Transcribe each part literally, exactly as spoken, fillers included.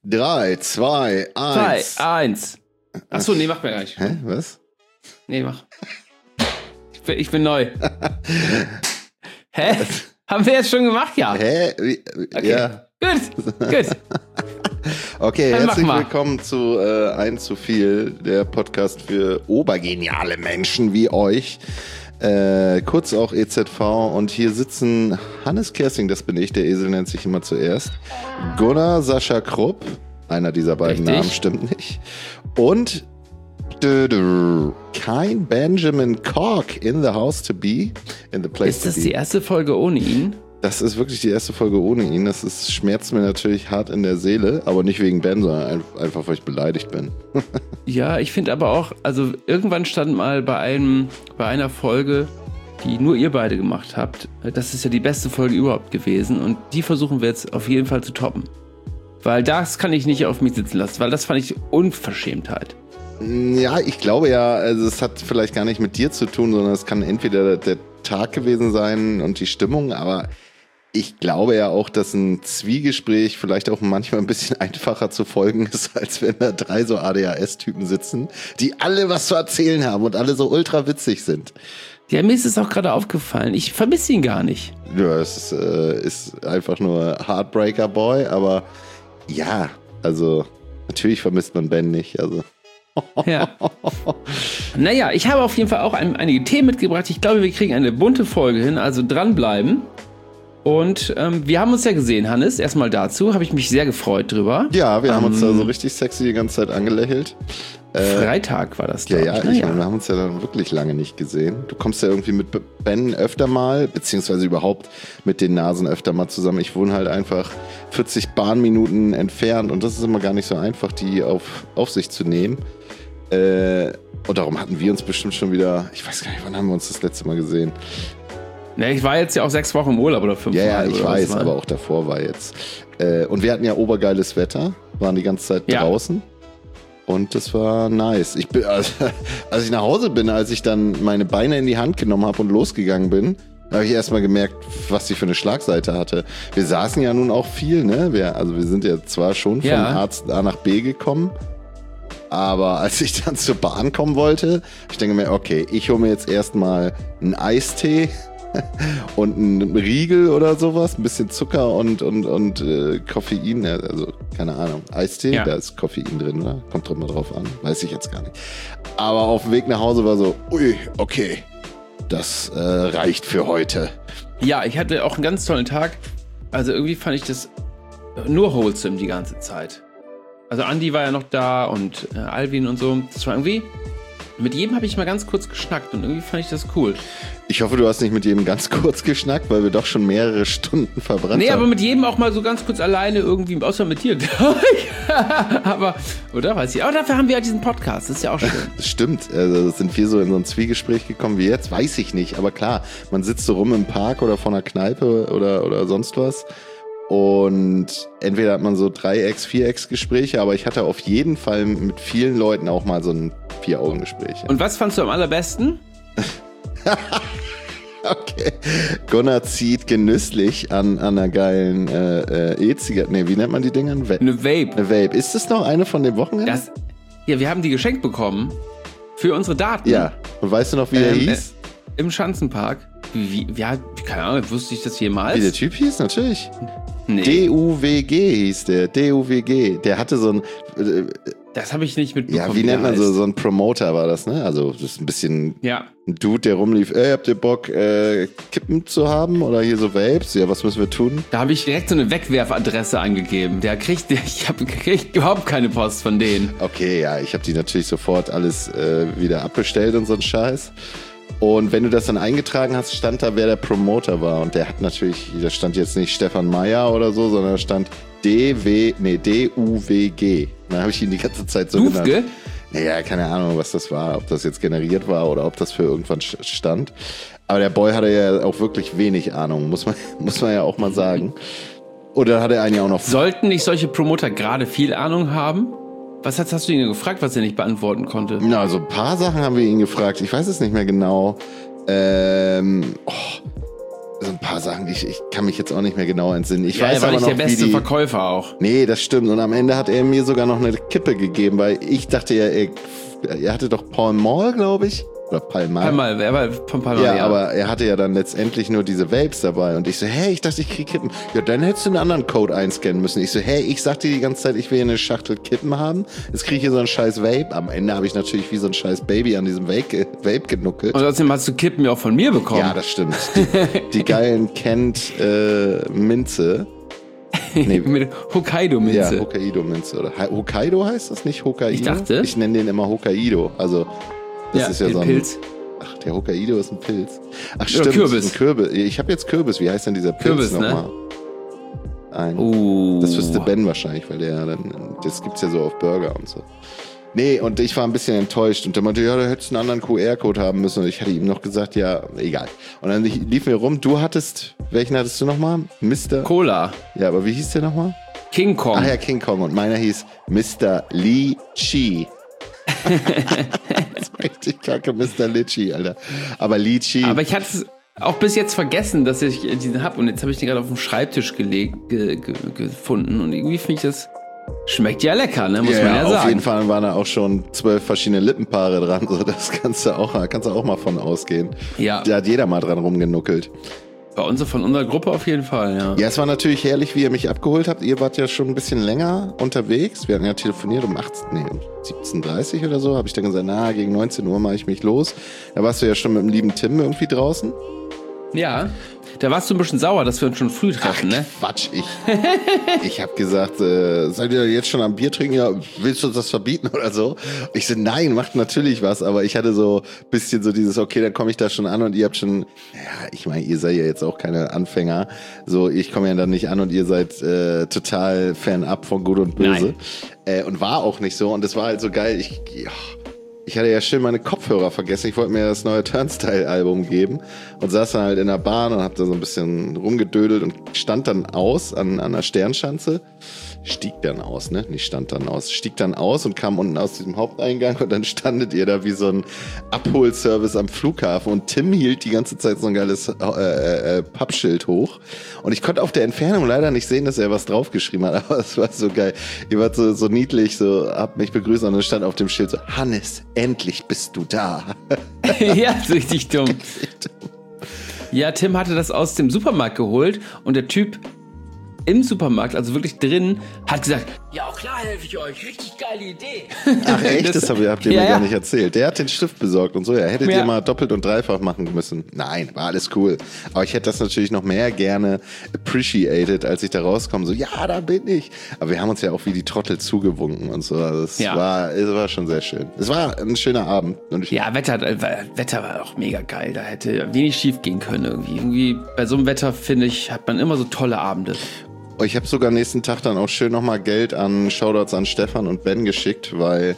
Drei, zwei, eins. Zwei, eins. Achso, nee, mach mir gar nicht. Hä, was? Nee, mach. Ich bin, ich bin neu. Hä? Haben wir jetzt schon gemacht? Ja. Hä? Wie, Okay. Ja. Gut, gut. Okay, Dann mach herzlich mal. willkommen zu äh, Ein zu viel, der Podcast für obergeniale Menschen wie euch. Äh, kurz auch E Z V, und hier sitzen Hannes Kersing, das bin ich, der Esel nennt sich immer zuerst, Gunnar Sascha Krupp, einer dieser beiden Richtig. Namen stimmt nicht, und dü, dü, kein Benjamin Cork in the house to be, in the place Ist das to be. die erste Folge ohne ihn? Das ist wirklich die erste Folge ohne ihn. Das ist, schmerzt mir natürlich hart in der Seele, aber nicht wegen Ben, sondern ein- einfach, weil ich beleidigt bin. Ja, ich finde aber auch, also irgendwann stand mal bei einem, bei einer Folge, die nur ihr beide gemacht habt, das ist ja die beste Folge überhaupt gewesen, und die versuchen wir jetzt auf jeden Fall zu toppen. Weil das kann ich nicht auf mich sitzen lassen, weil das fand ich Unverschämtheit. Ja, ich glaube ja, also es hat vielleicht gar nicht mit dir zu tun, sondern es kann entweder der Tag gewesen sein und die Stimmung, aber ich glaube ja auch, dass ein Zwiegespräch vielleicht auch manchmal ein bisschen einfacher zu folgen ist, als wenn da drei so A D H S-Typen sitzen, die alle was zu erzählen haben und alle so ultra witzig sind. Ja, mir ist es auch gerade aufgefallen, ich vermisse ihn gar nicht. Ja, es ist, äh, ist einfach nur Heartbreaker Boy, aber ja, also natürlich vermisst man Ben nicht, also. Ja. Naja, ich habe auf jeden Fall auch ein, einige Themen mitgebracht. Ich glaube, wir kriegen eine bunte Folge hin, also dranbleiben. Und ähm, wir haben uns ja gesehen, Hannes. Erstmal dazu, habe ich mich sehr gefreut drüber. Ja, wir haben uns da Am so richtig sexy die ganze Zeit angelächelt. Freitag war das, Ja, glaub ja, ich. ne? ich meine, wir haben uns ja dann wirklich lange nicht gesehen. Du kommst ja irgendwie mit Ben öfter mal, beziehungsweise überhaupt mit den Nasen öfter mal zusammen. Ich wohne halt einfach vierzig Bahnminuten entfernt, und das ist immer gar nicht so einfach, die auf, auf sich zu nehmen. Äh, und darum hatten wir uns bestimmt schon wieder, ich weiß gar nicht, wann haben wir uns das letzte Mal gesehen? Ne, ich war jetzt ja auch sechs Wochen im Urlaub oder fünf Ja, ja, Mal ich oder was weiß, war. aber auch davor war jetzt. Äh, und wir hatten ja obergeiles Wetter, waren die ganze Zeit Ja. draußen. Und das war nice. Ich bin, also, als ich nach Hause bin, als ich dann meine Beine in die Hand genommen habe und losgegangen bin, habe ich erstmal gemerkt, was die für eine Schlagseite hatte. Wir saßen ja nun auch viel, ne? Wir, also wir sind ja zwar schon von Ja. Arzt A nach B gekommen, aber als ich dann zur Bahn kommen wollte, ich denke mir, okay, ich hole mir jetzt erstmal einen Eistee und einen Riegel oder sowas, ein bisschen Zucker und, und, und äh, Koffein, ja, also keine Ahnung, Eistee, Ja. da ist Koffein drin, oder? Kommt doch mal drauf an, weiß ich jetzt gar nicht. Aber auf dem Weg nach Hause war so, ui, okay, das äh, reicht für heute. Ja, ich hatte auch einen ganz tollen Tag. Also irgendwie fand ich das nur wholesome die ganze Zeit. Also Andi war ja noch da und äh, Alvin und so. Das war irgendwie, mit jedem habe ich mal ganz kurz geschnackt und irgendwie fand ich das cool. Ich hoffe, du hast nicht mit jedem ganz kurz geschnackt, weil wir doch schon mehrere Stunden verbrannt Nee, haben. aber mit jedem auch mal so ganz kurz alleine irgendwie, außer mit dir, glaube ich. Aber, oder weiß ich. Aber dafür haben wir ja diesen Podcast, das ist ja auch schön. Das stimmt, also sind wir so in so ein Zwiegespräch gekommen wie jetzt, weiß ich nicht, aber klar, man sitzt so rum im Park oder vor einer Kneipe oder, oder sonst was, und entweder hat man so Dreiecks-, Vierecks-Gespräche, aber ich hatte auf jeden Fall mit vielen Leuten auch mal so ein Vier-Augen-Gespräch. Und was fandst du am allerbesten? Okay, Gunnar zieht genüsslich an, an einer geilen äh, äh, E-Zigarette, nee, wie nennt man die Dinger? Ein Va- Eine Vape. Eine Vape. Ist das noch eine von dem Wochenende? Das, ja, wir haben die geschenkt bekommen für unsere Daten. Ja, und weißt du noch, wie er Ähm, hieß? Im Schanzenpark. Wie, wie, ja, keine Ahnung, wusste ich das jemals? Wie der Typ hieß? Natürlich. Nee, D U W G hieß der. D U W G. Der hatte so ein, äh, das habe ich nicht mitbekommen. ja, wie nennt der man so, heißt. so ein Promoter war das, ne? Also, das ist ein bisschen Ja, ein Dude, der rumlief. Ey, habt ihr Bock, äh, Kippen zu haben? Oder hier so Vapes? Ja, was müssen wir tun? da habe ich direkt so eine Wegwerfadresse angegeben. Der kriegt, ich habe kriegt überhaupt keine Post von denen. Okay, ja, ich habe die natürlich sofort alles äh, wieder abbestellt und so ein Scheiß. Und wenn du das dann eingetragen hast, stand da, wer der Promoter war. Und der hat natürlich, da stand jetzt nicht Stefan Meyer oder so, sondern da stand D W, nee, D U W G. Da habe ich ihn die ganze Zeit so Dufke? genannt. Naja, keine Ahnung, was das war, ob das jetzt generiert war oder ob das für irgendwann sch- stand. Aber der Boy hatte ja auch wirklich wenig Ahnung, muss man, muss man ja auch mal sagen. Oder hat er einen ja auch noch... Sollten nicht solche Promoter gerade viel Ahnung haben? Was hast, hast du ihn gefragt, was er nicht beantworten konnte? Na, so ein paar Sachen haben wir ihn gefragt. Ich weiß es nicht mehr genau. Ähm, oh, so ein paar Sachen, ich, ich kann mich jetzt auch nicht mehr genau entsinnen. Ich ja, weiß er war aber nicht noch, der beste wie die, Verkäufer auch. Nee, das stimmt. Und am Ende hat er mir sogar noch eine Kippe gegeben, weil ich dachte ja, er, er hatte doch Paul Mall, glaube ich. Oder Palmal. Palmal, er war von Palmal, ja, ja. aber er hatte ja dann letztendlich nur diese Vapes dabei. Und ich so, hey, ich dachte, ich krieg Kippen. Ja, dann hättest du einen anderen Code einscannen müssen. Ich so, hey, ich sagte die ganze Zeit, ich will hier eine Schachtel Kippen haben. Jetzt krieg ich hier so einen scheiß Vape. Am Ende habe ich natürlich wie so ein scheiß Baby an diesem Vape, Vape genuckelt. Und außerdem hast du Kippen ja auch von mir bekommen. Ja, das stimmt. Die, die geilen Kent äh, Minze. Nee. Mit Hokkaido-Minze. Ja, Hokkaido-Minze. Oder Hokkaido heißt das nicht Hokkaido? Ich dachte. Ich nenne den immer Hokkaido. Also, das ja, ist ja den so ein Pilz. Ach, der Hokkaido ist ein Pilz. Ach, Oder stimmt. Kürbis. Ein Kürbis. Ich habe jetzt Kürbis. Wie heißt denn dieser Pilz Kürbis, nochmal? Ne? Ein. Uh. Das wüsste Ben wahrscheinlich, weil der dann, das gibt's ja so auf Burger und so. Nee, und ich war ein bisschen enttäuscht und der meinte, ja, da hättest du einen anderen Q R-Code haben müssen. Und ich hatte ihm noch gesagt, ja, egal. Und dann lief mir rum, du hattest, welchen hattest du nochmal? Mister Cola. Ja, aber wie hieß der nochmal? King Kong. Ach ja, King Kong. Und meiner hieß Mister Li Chi. Das war richtig kacke, Mister Litchi, Alter. Aber Li Chi. Aber ich hatte es auch bis jetzt vergessen, dass ich diesen hab. Und jetzt habe ich den gerade auf den Schreibtisch gelegt, ge, ge, gefunden. Und irgendwie finde ich das... Schmeckt ja lecker, ne? Muss ja, man ja auf sagen. Auf jeden Fall waren da auch schon zwölf verschiedene Lippenpaare dran. So, das kannst du auch, kannst du auch mal von ausgehen. Ja. Da hat jeder mal dran rumgenuckelt. Bei uns, von unserer Gruppe auf jeden Fall, ja. Ja, es war natürlich herrlich, wie ihr mich abgeholt habt. Ihr wart ja schon ein bisschen länger unterwegs. Wir hatten ja telefoniert um achtzehn, nee, um siebzehn Uhr dreißig oder so. Habe ich dann gesagt, na, gegen neunzehn Uhr mache ich mich los. Da warst du ja schon mit dem lieben Tim irgendwie draußen. Ja, da warst du ein bisschen sauer, dass wir uns schon früh treffen, Ach, ne? Quatsch, ich, ich habe gesagt, äh, seid ihr jetzt schon am Bier trinken? Ja, willst du uns das verbieten oder so? Ich so, nein, macht natürlich was, aber ich hatte so ein bisschen so dieses, okay, dann komme ich da schon an und ihr habt schon, ja, ich meine, ihr seid ja jetzt auch keine Anfänger, so, ich komme ja dann nicht an und ihr seid äh, total Fan-up von Gut und Böse. Äh, und war auch nicht so und das war halt so geil, ich, ja, ich hatte ja schön meine Kopfhörer vergessen. Ich wollte mir das neue Turnstile-Album geben und saß dann halt in der Bahn und hab da so ein bisschen rumgedödelt und stand dann aus an, an der Sternschanze. Stieg dann aus, ne? Nicht stand dann aus. Stieg dann aus und kam unten aus diesem Haupteingang und dann standet ihr da wie so ein Abholservice am Flughafen und Tim hielt die ganze Zeit so ein geiles äh, äh, Pappschild hoch und ich konnte auf der Entfernung leider nicht sehen, dass er was draufgeschrieben hat, aber es war so geil. Ihr wart so, so niedlich, so habt mich begrüßt und dann stand auf dem Schild so, Hannes, endlich bist du da. Ja, richtig dumm. Ja, Tim hatte das aus dem Supermarkt geholt und der Typ im Supermarkt, also wirklich drin, hat gesagt, ja, auch klar helfe ich euch, richtig geile Idee. Ach echt? Das, das habt ihr, habt ihr ja, mir ja. gar nicht erzählt. Der hat den Stift besorgt und so, ja, hättet ja. ihr mal doppelt und dreifach machen müssen. Nein, war alles cool. Aber ich hätte das natürlich noch mehr gerne appreciated, als ich da rauskomme, so, ja, da bin ich. Aber wir haben uns ja auch wie die Trottel zugewunken und so. Also es, ja. war, es war schon sehr schön. Es war ein schöner Abend. Und ich ja, Wetter, Wetter war auch mega geil. Da hätte wenig schief gehen können irgendwie. Irgendwie bei so einem Wetter, finde ich, hat man immer so tolle Abende. Ich habe sogar nächsten Tag dann auch schön nochmal Geld an Shoutouts an Stefan und Ben geschickt, weil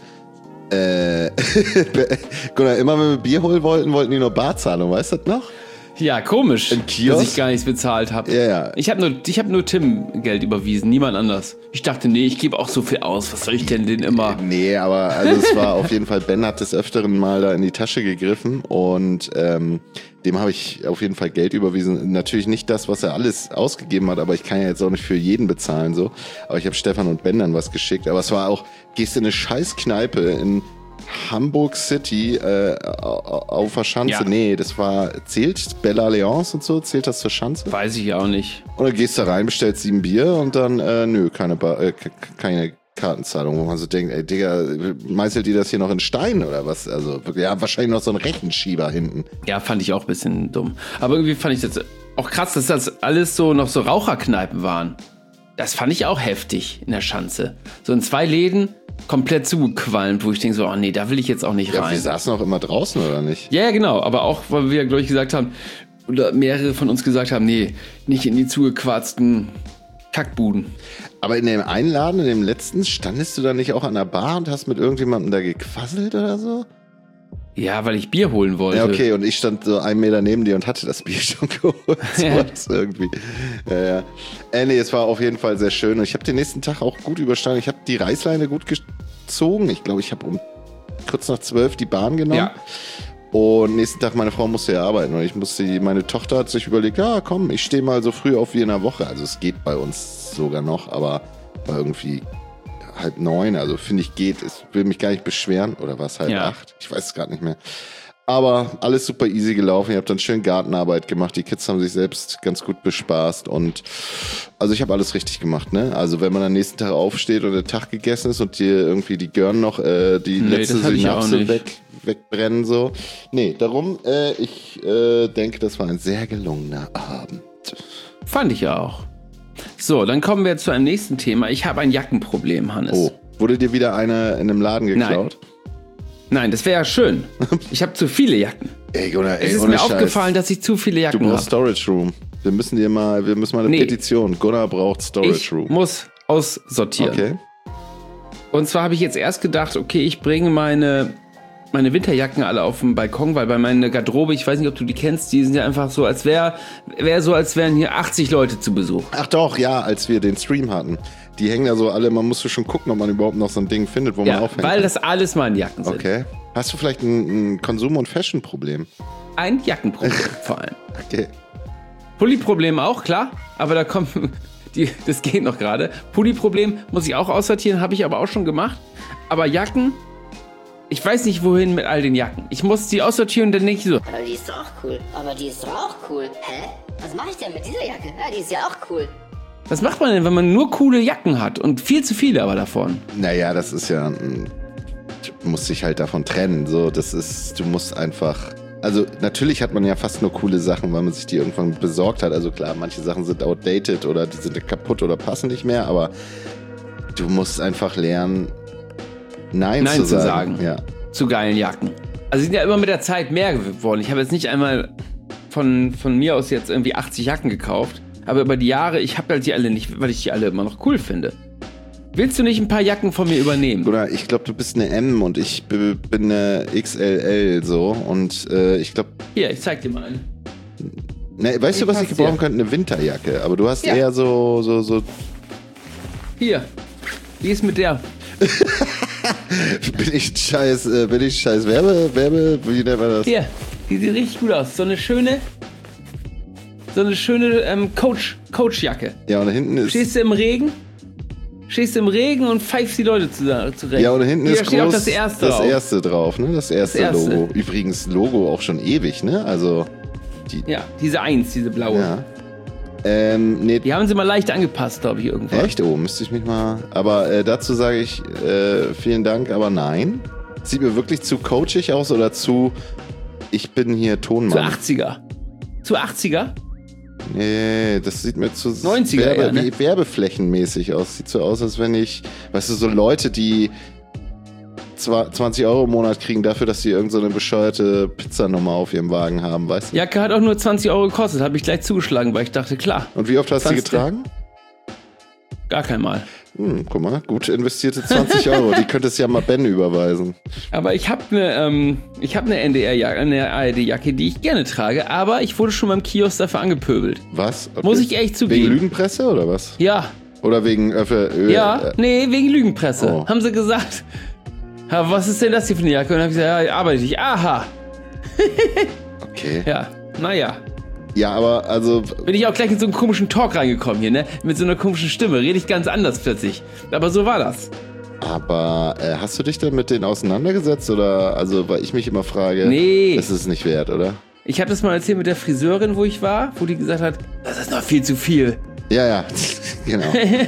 äh, Gunnar, immer wenn wir Bier holen wollten, wollten die nur Barzahlung, weißt du das noch? Ja, komisch, Im Kiosk? dass ich gar nichts bezahlt habe. Ja, ja. Ich habe nur, ich hab nur Tim Geld überwiesen, niemand anders. Ich dachte, nee, ich gebe auch so viel aus. Was soll ich denn denn immer? Nee, aber also es war auf jeden Fall, Ben hat des Öfteren mal da in die Tasche gegriffen und ähm, dem habe ich auf jeden Fall Geld überwiesen. Natürlich nicht das, was er alles ausgegeben hat, aber ich kann ja jetzt auch nicht für jeden bezahlen so. Aber ich habe Stefan und Ben dann was geschickt. Aber es war auch, gehst in eine scheiß Kneipe in Hamburg City äh, auf der Schanze. Ja. Nee, das war, zählt Bella Alliance und so? Zählt das zur Schanze? Weiß ich auch nicht. Und dann gehst du rein, bestellst sieben Bier und dann, äh, nö, keine, ba- äh, keine Kartenzahlung, wo man so denkt, ey Digga, meißelt ihr das hier noch in Stein oder was? Also, ja, wahrscheinlich noch so ein Rechenschieber hinten. Ja, fand ich auch ein bisschen dumm. Aber irgendwie fand ich das auch krass, dass das alles so noch so Raucherkneipen waren. Das fand ich auch heftig in der Schanze. So in zwei Läden komplett zugequalmt, wo ich denke so, oh nee, da will ich jetzt auch nicht Ja, rein. wir saßen auch immer draußen, oder nicht? Ja, ja, genau. Aber auch, weil wir, glaube ich, gesagt haben, oder mehrere von uns gesagt haben, nee, nicht in die zugequarzten Kackbuden. Aber in dem einen Laden, in dem letzten, standest du da nicht auch an der Bar und hast mit irgendjemandem da gequasselt oder so? Ja, weil ich Bier holen wollte. Ja, okay, und ich stand so einen Meter neben dir und hatte das Bier schon geholt. So Ja. war das irgendwie. Ja, ja. Äh, nee, es war auf jeden Fall sehr schön. Und ich habe den nächsten Tag auch gut überstanden. Ich habe die Reißleine gut gezogen. Ich glaube, ich habe um kurz nach zwölf die Bahn genommen. Ja. Und nächsten Tag, meine Frau musste ja arbeiten. Und ich musste, meine Tochter hat sich überlegt, ja komm, ich stehe mal so früh auf wie in der Woche. Also es geht bei uns sogar noch, aber war irgendwie halb neun. Also finde ich geht. Ich will mich gar nicht beschweren. Oder war es halb Ja. acht? Ich weiß es gerade nicht mehr. Aber alles super easy gelaufen. Ich habe dann schön Gartenarbeit gemacht. Die Kids haben sich selbst ganz gut bespaßt. Und also ich habe alles richtig gemacht, ne? Also wenn man am nächsten Tag aufsteht und der Tag gegessen ist und dir irgendwie die Gören noch äh, die Nee, letzte das hatte ich auch Synapse nicht. weg, wegbrennen so. Nee, darum, äh, ich äh, denke, das war ein sehr gelungener Abend. Fand ich auch. So, dann kommen wir zu einem nächsten Thema. Ich habe ein Jackenproblem, Hannes. Oh, wurde dir wieder eine in einem Laden geklaut? Nein, das wäre ja schön. Ich habe zu viele Jacken. Ey, Gunnar, ey, Es ist ohne mir Scheiß. aufgefallen, dass ich zu viele Du Jacken brauchst habe. Storage Room. Wir müssen dir mal, wir müssen mal eine Nee. Petition. Gunnar braucht Storage Ich Room. muss aussortieren. Okay. Und zwar habe ich jetzt erst gedacht, okay, ich bringe meine, meine Winterjacken alle auf den Balkon, weil bei meiner Garderobe, ich weiß nicht, ob du die kennst, die sind ja einfach so, als wäre wär so, als wären hier achtzig Leute zu Besuch. Ach doch, ja, als wir den Stream hatten. Die hängen da so alle, man musste schon gucken, ob man überhaupt noch so ein Ding findet, wo Ja, man aufhängt. weil das alles meine Jacken sind. Okay. Hast du vielleicht ein, ein Konsum- und Fashion-Problem? Ein Jackenproblem vor allem. Okay. Pulli-Problem auch, klar, aber da kommt, die, das geht noch gerade. Pulli-Problem muss ich auch aussortieren, habe ich aber auch schon gemacht. Aber Jacken, ich weiß nicht wohin mit all den Jacken. Ich muss die aussortieren und dann denke ich so, Aber die ist doch auch cool. Aber die ist doch auch cool. Hä? Was mache ich denn mit dieser Jacke? Ja, die ist ja auch cool. was macht man denn, wenn man nur coole Jacken hat und viel zu viele aber davon? Naja, das ist ja ein, du musst dich halt davon trennen. So, das ist, du musst einfach. Also natürlich hat man ja fast nur coole Sachen, weil man sich die irgendwann besorgt hat. Also klar, manche Sachen sind outdated oder die sind kaputt oder passen nicht mehr, aber du musst einfach lernen, Nein, Nein zu zu sagen. sagen. Ja. Zu geilen Jacken. Also sie sind ja immer mit der Zeit mehr geworden. Ich habe jetzt nicht einmal von, von mir aus jetzt irgendwie achtzig Jacken gekauft, aber über die Jahre, ich habe halt die alle nicht, weil ich die alle immer noch cool finde. Willst du nicht ein paar Jacken von mir übernehmen? Oder ich glaube, du bist eine M und ich b- bin eine X L L so und äh, ich glaube, Hier, ich zeig dir mal eine. ne, weißt Die du, was ich passt gebrauchen dir. könnte? Eine Winterjacke, aber du hast Ja. eher so, so, so, Hier. Wie ist mit der? bin ich ein scheiß, äh, bin ich ein scheiß Werbe, Werbe, wie nennt man das? Hier. Die sieht richtig gut aus. So eine schöne, so eine schöne ähm, Coach, Coachjacke. Ja, und da hinten ist, Stehst du im Regen? Stehst du im Regen und pfeifst die Leute zu- zurecht. ja, und da hinten Hier ist steht groß auch das erste das drauf. erste drauf, ne? Das erste, Das erste. Logo. Übrigens Logo auch schon ewig, ne? Also, die, Ja, diese Eins, diese blaue. ja. Ähm, nee, Die haben sie mal leicht angepasst, glaube ich, irgendwann. echt? Oh, müsste ich mich mal. Aber äh, dazu sage ich äh, vielen Dank, aber nein. Sieht mir wirklich zu coachig aus oder zu. Ich bin hier Zu Tonmann. achtziger. Zu achtziger? Nee, das sieht mir zu neunziger Werbe, eher, ne? wie werbeflächenmäßig aus. Sieht so aus, als wenn ich, weißt du, so Leute, die zwa- zwanzig Euro im Monat kriegen dafür, dass sie irgend so eine bescheuerte Pizzanummer auf ihrem Wagen haben, weißt du? Jacke hat auch nur zwanzig Euro gekostet. Habe ich gleich zugeschlagen, weil ich dachte, klar, Und wie oft hast du sie zwanzig getragen? gar kein Mal. Hm, guck mal, gut investierte zwanzig Euro. Die könntest du ja mal Ben überweisen. Aber ich habe eine, ähm, ich habe eine N D R-Jacke, eine A R D-Jacke, die ich gerne trage, aber ich wurde schon beim Kiosk dafür angepöbelt. Was? Okay. Muss ich echt Wegen zugeben. Lügenpresse oder was? Ja, Oder wegen äh, für, äh, ja, äh, nee, wegen Lügenpresse. Oh. Haben sie gesagt. Ja, was ist denn das hier für eine Jacke? Und dann habe ich gesagt, ja, arbeite ich. Aha. Okay. Ja, naja. Ja, aber also Bin ich auch gleich in so einen komischen Talk reingekommen hier, ne? Mit so einer komischen Stimme. Rede ich ganz anders plötzlich. Aber so war das. Aber äh, hast du dich denn mit denen auseinandergesetzt oder also weil ich mich immer frage, Nee. das ist nicht wert, oder? Ich habe das mal erzählt mit der Friseurin, wo ich war, wo die gesagt hat, das ist noch viel zu viel. Ja, ja, genau.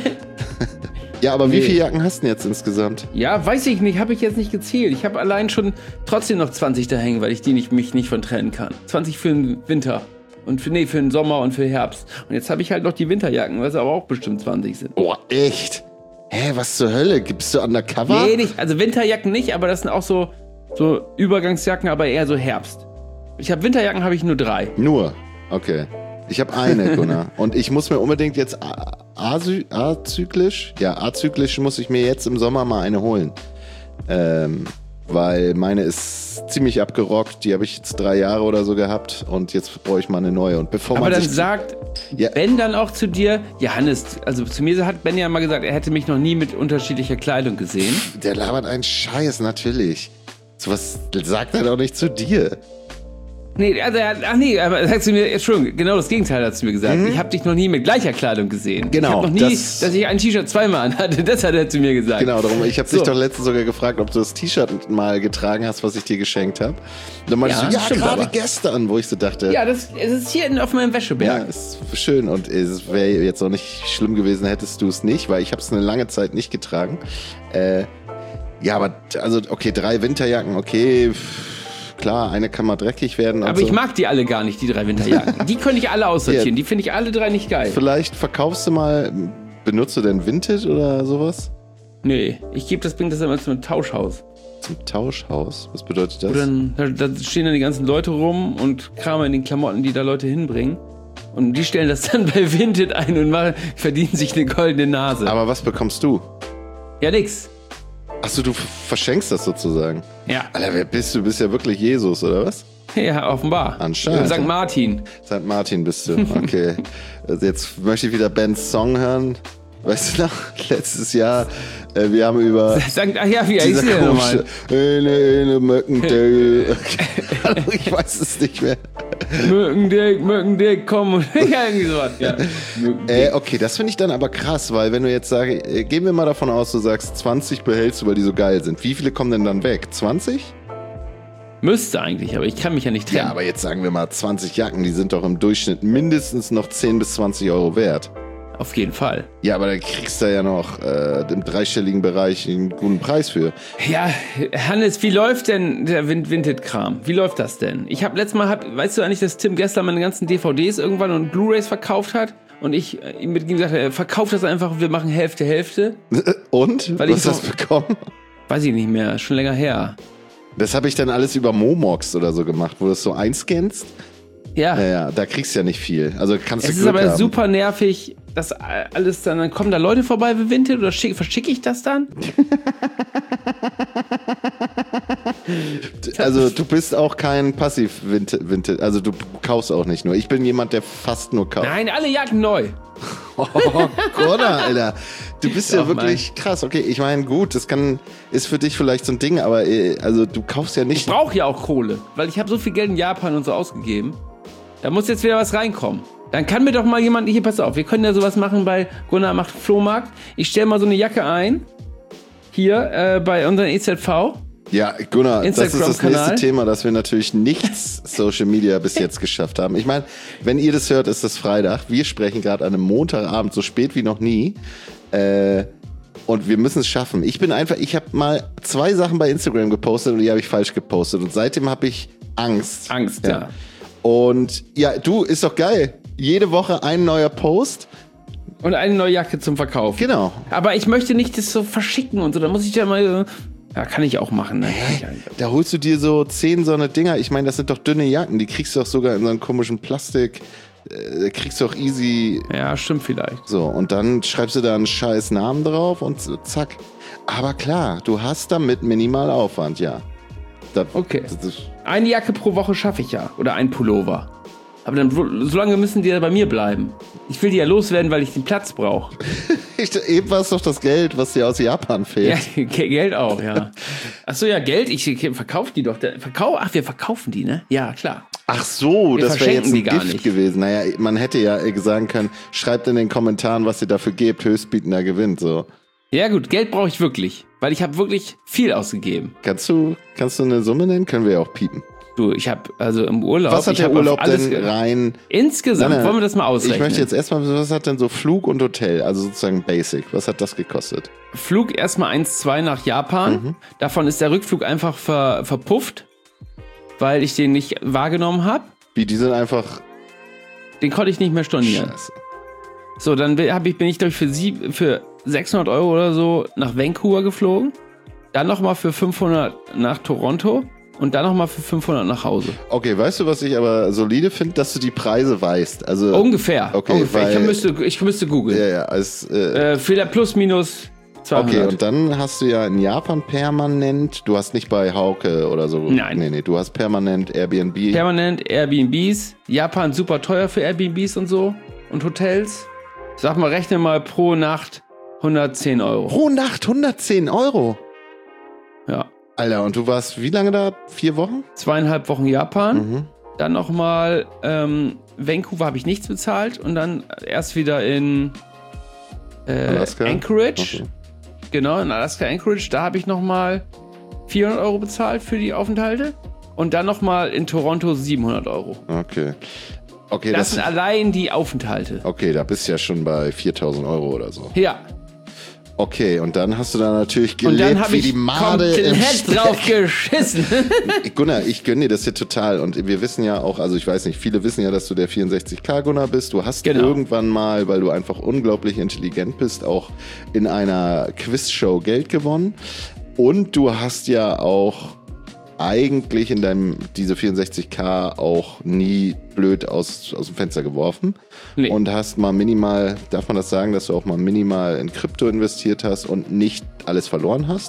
Ja, aber wie Nee. viele Jacken hast du denn jetzt insgesamt? Ja, weiß ich nicht, habe ich jetzt nicht gezählt. Ich habe allein schon trotzdem noch zwanzig da hängen, weil ich die nicht, mich nicht von trennen kann. zwanzig für den Winter. Und für, nee, für den Sommer und für Herbst. Und jetzt habe ich halt noch die Winterjacken, was aber auch bestimmt zwanzig sind. Oh, echt? Hä, was zur Hölle? Gibst du undercover? Nee, nicht. Also Winterjacken nicht, aber das sind auch so, so Übergangsjacken, aber eher so Herbst. Ich habe Winterjacken, habe ich nur drei. Nur? Okay. Ich habe eine, Gunnar. Und ich muss mir unbedingt jetzt a- asy- azyklisch, ja, azyklisch muss ich mir jetzt im Sommer mal eine holen. Ähm, weil meine ist ziemlich abgerockt. Die habe ich jetzt drei Jahre oder so gehabt und jetzt brauche ich mal eine neue. Und bevor Aber man dann sich sagt Ja. Ben dann auch zu dir, Johannes, also zu mir hat Ben ja mal gesagt, er hätte mich noch nie mit unterschiedlicher Kleidung gesehen. Der labert einen Scheiß, natürlich. Sowas sagt er doch nicht zu dir. Nee, also, ach nee, aber sagst du mir, Entschuldigung, genau das Gegenteil hast du mir gesagt. Mhm. Ich habe dich noch nie mit gleicher Kleidung gesehen. Genau. Ich habe noch nie, das, dass ich ein T-Shirt zweimal anhatte, das hat er zu mir gesagt. Genau, darum, ich habe so. dich doch letztens sogar gefragt, ob du das T-Shirt mal getragen hast, was ich dir geschenkt habe. Dann meinst ja, du, ja, gerade gestern, wo ich so dachte. Ja, das, das ist hier auf meinem Wäscheberg. Ja, ist schön und es wäre jetzt auch nicht schlimm gewesen, hättest du es nicht, weil ich habe es eine lange Zeit nicht getragen. Äh, ja, aber, also, okay, drei Winterjacken, okay, klar, eine kann mal dreckig werden. Aber so. Ich mag die alle gar nicht, die drei Winterjacken. Die könnte ich alle aussortieren. Ja. Die finde ich alle drei nicht geil. Vielleicht verkaufst du mal, benutzt du denn Vintage oder sowas? Nee, ich gebe das, bringt das immer zum Tauschhaus. Zum Tauschhaus? Was bedeutet das? Dann, da, da stehen dann die ganzen Leute rum und kramen in den Klamotten, die da Leute hinbringen. Und die stellen das dann bei Vinted ein und machen, verdienen sich eine goldene Nase. Aber was bekommst du? Ja, nix. Achso, du verschenkst das sozusagen? Ja. Alter, wer bist du? Du bist ja wirklich Jesus, oder was? Ja, offenbar. Anscheinend. Sankt Martin. Sankt Martin bist du, okay. Jetzt möchte ich wieder Bens Song hören. Weißt du noch, letztes Jahr, äh, wir haben über... Sankt, ach ja, wie heißt der nochmal? Ich weiß es nicht mehr. Mückendick, Mückendick, komm. Ja, irgendwie sowas. Ja. Äh, okay, das finde ich dann aber krass, weil wenn du jetzt sagst, äh, gehen wir mal davon aus, du sagst, zwanzig behältst du, weil die so geil sind. Wie viele kommen denn dann weg? zwanzig? Müsste eigentlich, aber ich kann mich ja nicht trennen. Ja, aber jetzt sagen wir mal zwanzig Jacken, die sind doch im Durchschnitt mindestens noch zehn bis zwanzig Euro wert. Auf jeden Fall. Ja, aber da kriegst du ja noch äh, im dreistelligen Bereich einen guten Preis für. Ja, Hannes, wie läuft denn der Vinted-Kram? Wie läuft das denn? Ich habe letztes Mal, hab, weißt du eigentlich, dass Tim gestern meine ganzen D V Ds irgendwann und Blu-Rays verkauft hat? Und ich ihm mit ihm gesagt habe, verkauft das einfach, wir machen Hälfte, Hälfte. Und? Weil was hast du bekommen? Weiß ich nicht mehr, schon länger her. Das habe ich dann alles über Momox oder so gemacht, wo du es so einscannst. Ja. Ja, ja, da kriegst du ja nicht viel. Also kannst du Es Glück ist aber haben. super nervig, dass alles dann, dann kommen da Leute vorbei bei Vinted oder schick, verschicke ich das dann? Also du bist auch kein Passiv-Vinted, also du kaufst auch nicht nur. Ich bin jemand, der fast nur kauft. Nein, alle Jacken neu. Oh, Gonna, Alter. Du bist ja Doch, wirklich mein. krass. Okay, ich meine, gut, das kann, ist für dich vielleicht so ein Ding, aber äh, also du kaufst ja nicht... Ich brauche ja auch Kohle, weil ich habe so viel Geld in Japan und so ausgegeben. Da muss jetzt wieder was reinkommen. Dann kann mir doch mal jemand, hier, pass auf, wir können ja sowas machen bei Gunnar macht Flohmarkt. Ich stelle mal so eine Jacke ein, hier äh, bei unserem E Z V. Ja, Gunnar, das ist das Kanal. nächste Thema, dass wir natürlich nichts Social Media bis jetzt geschafft haben. Ich meine, wenn ihr das hört, ist das Freitag. Wir sprechen gerade an einem Montagabend, so spät wie noch nie. Äh, und wir müssen es schaffen. Ich bin einfach, ich habe mal zwei Sachen bei Instagram gepostet und die habe ich falsch gepostet. Und seitdem habe ich Angst. Angst, ja. ja. Und ja, du, ist doch geil. Jede Woche ein neuer Post. Und eine neue Jacke zum Verkauf. Genau. Aber ich möchte nicht das so verschicken und so. Da muss ich ja mal... Ja, kann ich auch machen. Ne? Hä? Da holst du dir so zehn so eine Dinger. Ich meine, das sind doch dünne Jacken. Die kriegst du doch sogar in so einem komischen Plastik. Äh, kriegst du auch easy. Ja, stimmt vielleicht. So, und dann schreibst du da einen scheiß Namen drauf und zack. Aber klar, du hast damit minimal Aufwand, ja. Das, okay. Das, das, eine Jacke pro Woche schaffe ich ja. Oder ein Pullover. Aber dann, so lange müssen die ja bei mir bleiben. Ich will die ja loswerden, weil ich den Platz brauche. Eben war es doch das Geld, was dir aus Japan fehlt. Ja, Geld auch, ja. Achso, ja, Geld, ich, ich verkaufe die doch. Verkau Ach, wir verkaufen die, ne? Ja, klar. Ach so, wir das wäre jetzt ein Gift nicht. gewesen. Naja, man hätte ja sagen können, schreibt in den Kommentaren, was ihr dafür gebt, Höchstbietender gewinnt, so. Ja gut, Geld brauche ich wirklich, weil ich habe wirklich viel ausgegeben. Kannst du, kannst du eine Summe nennen? Können wir ja auch piepen. Du, ich habe also im Urlaub... Was hat der Urlaub denn ge- rein... Insgesamt, nein, nein, wollen wir das mal ausrechnen? Ich möchte jetzt erstmal, was hat denn so Flug und Hotel, also sozusagen Basic, was hat das gekostet? Flug erstmal eins zwei nach Japan. Mhm. Davon ist der Rückflug einfach ver, verpufft, weil ich den nicht wahrgenommen habe. Wie, die sind einfach... Den konnte ich nicht mehr stornieren. Scheiße. So, dann hab ich, bin ich durch für, sieb, für sechshundert Euro oder so nach Vancouver geflogen. Dann nochmal für fünfhundert nach Toronto. Und dann nochmal für fünfhundert nach Hause. Okay, weißt du, was ich aber solide finde? Dass du die Preise weißt. Also, ungefähr. Okay, ungefähr. Weil, ich müsste, ich müsste googeln. Ja, ja. Als, äh, äh, Fehler plus, minus zweihundert. Okay, und dann hast du ja in Japan permanent, du hast nicht bei Hauke oder so. Nein. Nee, nee, du hast permanent Airbnb. Permanent Airbnbs. Japan super teuer für Airbnbs und so. Und Hotels. Sag mal, rechne mal pro Nacht hundertzehn Euro. Pro Nacht hundertzehn Euro? Ja. Alter, und du warst wie lange da? Vier Wochen? Zweieinhalb Wochen Japan. Mhm. Dann nochmal ähm, Vancouver habe ich nichts bezahlt. Und dann erst wieder in äh, Alaska? Anchorage. Okay. Genau, in Alaska Anchorage. Da habe ich nochmal vierhundert Euro bezahlt für die Aufenthalte. Und dann nochmal in Toronto siebenhundert Euro. Okay. Okay, Das das, sind allein die Aufenthalte. okay, da bist du ja schon bei viertausend Euro oder so. Ja. Okay, und dann hast du da natürlich Und dann gelebt habe wie ich die Made im komplett Speck. drauf geschissen. Gunnar, ich gönne dir das hier total. Und wir wissen ja auch, also ich weiß nicht, viele wissen ja, dass du der vierundsechzig K Gunnar bist. Du hast Genau. irgendwann mal, weil du einfach unglaublich intelligent bist, auch in einer Quizshow Geld gewonnen. Und du hast ja auch eigentlich in deinem, diese vierundsechzig K auch nie blöd aus, aus dem Fenster geworfen. Nee. Und hast mal minimal, darf man das sagen, dass du auch mal minimal in Krypto investiert hast und nicht alles verloren hast?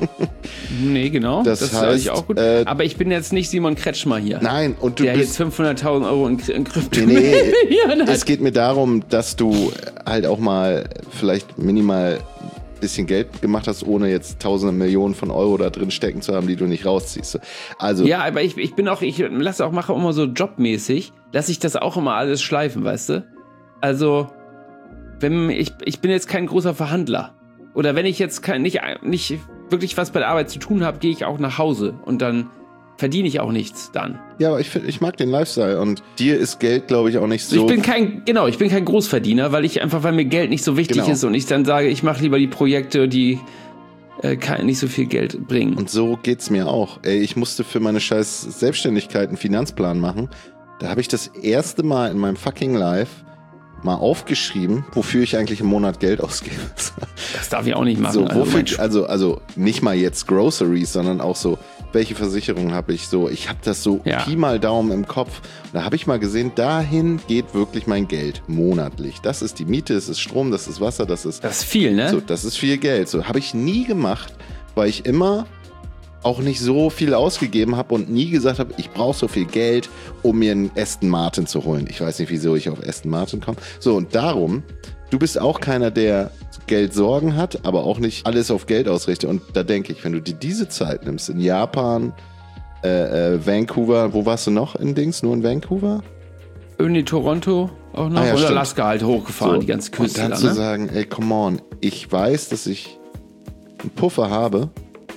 Nee, genau. Das ist heißt, eigentlich auch gut. äh, Aber ich bin jetzt nicht Simon Kretschmer hier. Nein, und du der bist... jetzt fünfhunderttausend Euro in, in Krypto Nee, nee, investiert hat. es geht mir darum, dass du halt auch mal vielleicht minimal ein bisschen Geld gemacht hast, ohne jetzt tausende Millionen von Euro da drin stecken zu haben, die du nicht rausziehst. Also, Ja, aber ich, ich bin auch, ich lasse auch, mache immer so jobmäßig, lasse ich das auch immer alles schleifen, weißt du? Also, wenn ich, ich bin jetzt kein großer Verhandler. Oder wenn ich jetzt kein, nicht, nicht wirklich was bei der Arbeit zu tun habe, gehe ich auch nach Hause und dann verdiene ich auch nichts dann. ja, aber ich, find, ich mag den Lifestyle und dir ist Geld, glaube ich, auch nicht Also so... ich bin kein, genau, ich bin kein Großverdiener, weil ich einfach, weil mir Geld nicht so wichtig Genau. ist und ich dann sage, ich mache lieber die Projekte, die äh, kein, nicht so viel Geld bringen. Und so geht's mir auch. Ey, ich musste für meine scheiß Selbstständigkeit einen Finanzplan machen. Da habe ich das erste Mal in meinem fucking Life mal aufgeschrieben, wofür ich eigentlich im Monat Geld ausgebe. Das darf ich auch nicht machen. So, also, wofür, mein- also, also nicht mal jetzt Groceries, sondern auch so, welche Versicherungen habe ich so? Ich habe das so Ja. Pi mal Daumen im Kopf. Da habe ich mal gesehen, dahin geht wirklich mein Geld monatlich. Das ist die Miete, das ist Strom, das ist Wasser, das ist das ist viel, ne? so, das ist viel Geld. So habe ich nie gemacht, weil ich immer auch nicht so viel ausgegeben habe und nie gesagt habe, ich brauche so viel Geld, um mir einen Aston Martin zu holen. Ich weiß nicht, wieso ich auf Aston Martin komme. So, und darum, du bist auch keiner, der Geldsorgen hat, aber auch nicht alles auf Geld ausrichtet. Und da denke ich, wenn du dir diese Zeit nimmst, in Japan, äh, äh, Vancouver, wo warst du noch in Dings? Nur in Vancouver? Irgendwie Toronto auch noch. Ah ja, und stimmt. Alaska halt hochgefahren, So, die ganze und Küste dann da, zu ne? sagen, ey, come on, ich weiß, dass ich einen Puffer habe.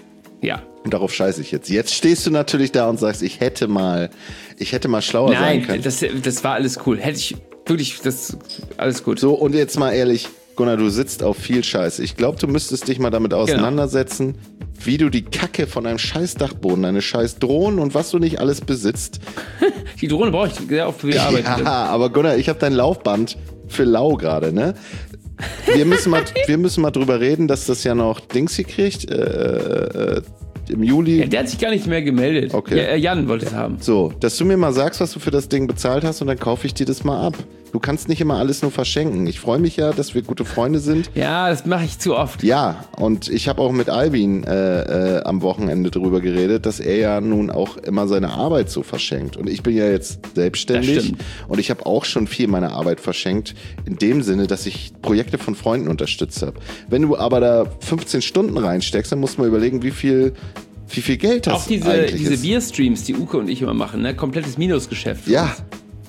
Ja. Und darauf scheiße ich jetzt. Jetzt stehst du natürlich da und sagst, ich hätte mal, ich hätte mal schlauer sein Nein, können. das, das war alles cool. Hätte ich wirklich, das, alles gut. So, und jetzt mal ehrlich, Gunnar, du sitzt auf viel Scheiße. Ich glaube, du müsstest dich mal damit auseinandersetzen, wie du die Kacke von deinem scheiß Dachboden, deine scheiß Drohnen und was du nicht alles besitzt. Die Drohne brauche ich sehr oft für die Arbeit. Ja, aber Gunnar, ich habe dein Laufband für lau gerade, ne? Wir müssen, mal, wir müssen mal drüber reden, dass das ja noch Dings hier kriegt, äh, äh, im Juli. Ja, der hat sich gar nicht mehr gemeldet. Okay. Ja, äh, Jan wollte es haben. So, dass du mir mal sagst, was du für das Ding bezahlt hast und dann kaufe ich dir das mal ab. Du kannst nicht immer alles nur verschenken. Ich freue mich ja, dass wir gute Freunde sind. Ja, das mache ich zu oft. Ja, und ich habe auch mit Albin äh, äh, am Wochenende drüber geredet, dass er ja nun auch immer seine Arbeit so verschenkt. Und ich bin ja jetzt Das selbstständig stimmt. und ich habe auch schon viel meiner Arbeit verschenkt, in dem Sinne, dass ich Projekte von Freunden unterstützt habe. Wenn du aber da fünfzehn Stunden reinsteckst, dann musst du mal überlegen, wie viel, wie viel Geld das Auch diese, eigentlich diese ist. Bierstreams, die Uke und ich immer machen, ne? Komplettes Minusgeschäft. für Ja. uns.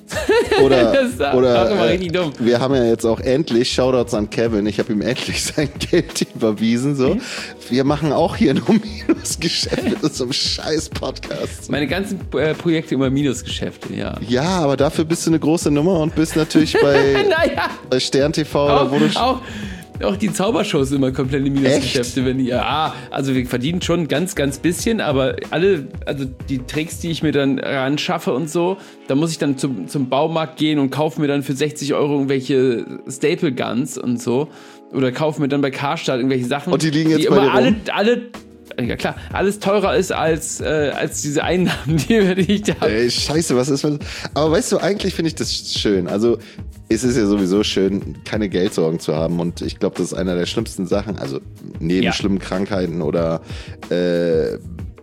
Oder, Das ist auch oder immer äh, richtig dumm. wir haben ja jetzt auch endlich, Shoutouts an Kevin, ich habe ihm endlich sein Geld überwiesen. So. Wir machen auch hier nur Minusgeschäft mit so einem scheiß Podcast. Meine ganzen äh, Projekte immer Minusgeschäfte, ja. Ja, aber dafür bist du eine große Nummer und bist natürlich bei, naja, bei Stern T V oder auch, wo du... auch, auch die Zaubershows immer komplette Minusgeschäfte, wenn die, ja, also wir verdienen schon ganz, ganz bisschen, aber alle, also die Tricks, die ich mir dann ran schaffe und so, da muss ich dann zum, zum Baumarkt gehen und kaufe mir dann für sechzig Euro irgendwelche Staple Guns und so. Oder kaufe mir dann bei Karstadt irgendwelche Sachen. Und die liegen jetzt die bei immer dir alle, rum? alle, ja klar, alles teurer ist als, äh, als diese Einnahmen, die, die ich da habe. Ey, scheiße, was ist das? Aber weißt du, eigentlich finde ich das schön. Also es ist ja sowieso schön, keine Geldsorgen zu haben. Und ich glaube, das ist einer der schlimmsten Sachen. Also neben Ja. schlimmen Krankheiten oder äh, d-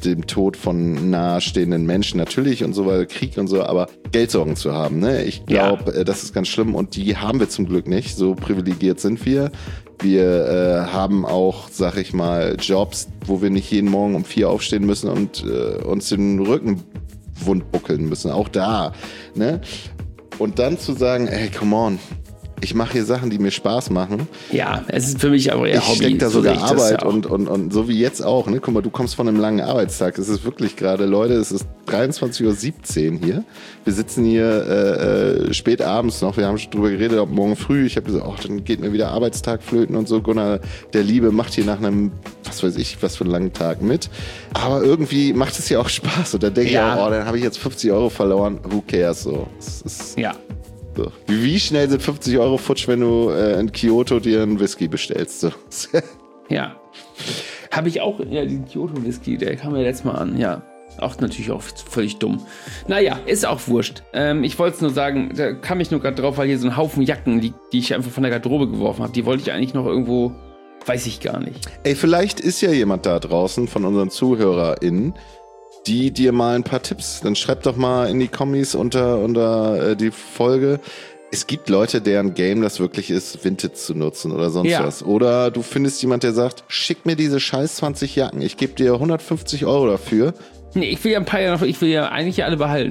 dem Tod von nahestehenden Menschen natürlich und so weiter, Krieg und so, aber Geldsorgen zu haben, ne? Ich glaube, ja. das ist ganz schlimm und die haben wir zum Glück nicht. So privilegiert sind wir. Wir äh, haben auch, sag ich mal, Jobs, wo wir nicht jeden Morgen um vier aufstehen müssen und äh, uns den Rücken wund buckeln müssen. Auch da, ne? Und dann zu sagen, ey, come on, ich mache hier Sachen, die mir Spaß machen. Ja, es ist für mich aber eher ich Hobby. Ich stecke da sogar so Arbeit ja und, und, und so wie jetzt auch. Ne? Guck mal, du kommst von einem langen Arbeitstag. Es ist wirklich gerade, Leute, es ist dreiundzwanzig Uhr siebzehn hier. Wir sitzen hier äh, spät abends noch. Wir haben schon drüber geredet, ob morgen früh. Ich habe gesagt, ach, dann geht mir wieder Arbeitstag flöten und so. Gunnar, der Liebe, macht hier nach einem, was weiß ich, was für einen langen Tag mit. Aber irgendwie macht es ja auch Spaß. Und dann denke ja. ich auch, oh, dann habe ich jetzt fünfzig Euro verloren. Who cares? So. Es ist, ja. So. Wie schnell sind fünfzig Euro futsch, wenn du äh, in Kyoto dir einen Whisky bestellst? So. Ja. Habe ich auch, ja, den Kyoto-Whisky, der kam ja letztes Mal an, ja. Auch natürlich auch völlig dumm. Naja, ist auch wurscht. Ähm, ich wollte es nur sagen, da kam ich nur gerade drauf, weil hier so ein Haufen Jacken liegt, die ich einfach von der Garderobe geworfen habe. Die wollte ich eigentlich noch irgendwo, weiß ich gar nicht. Ey, vielleicht ist ja jemand da draußen von unseren ZuhörerInnen, die dir mal ein paar Tipps, dann schreib doch mal in die Kommis unter, unter äh, die Folge. Es gibt Leute, deren Game das wirklich ist, Vintage zu nutzen oder sonst ja. was. Oder du findest jemand, der sagt, schick mir diese scheiß zwanzig Jacken, ich gebe dir hundertfünfzig Euro dafür. Nee, ich will ja ein paar ja noch, ich will ja eigentlich alle behalten.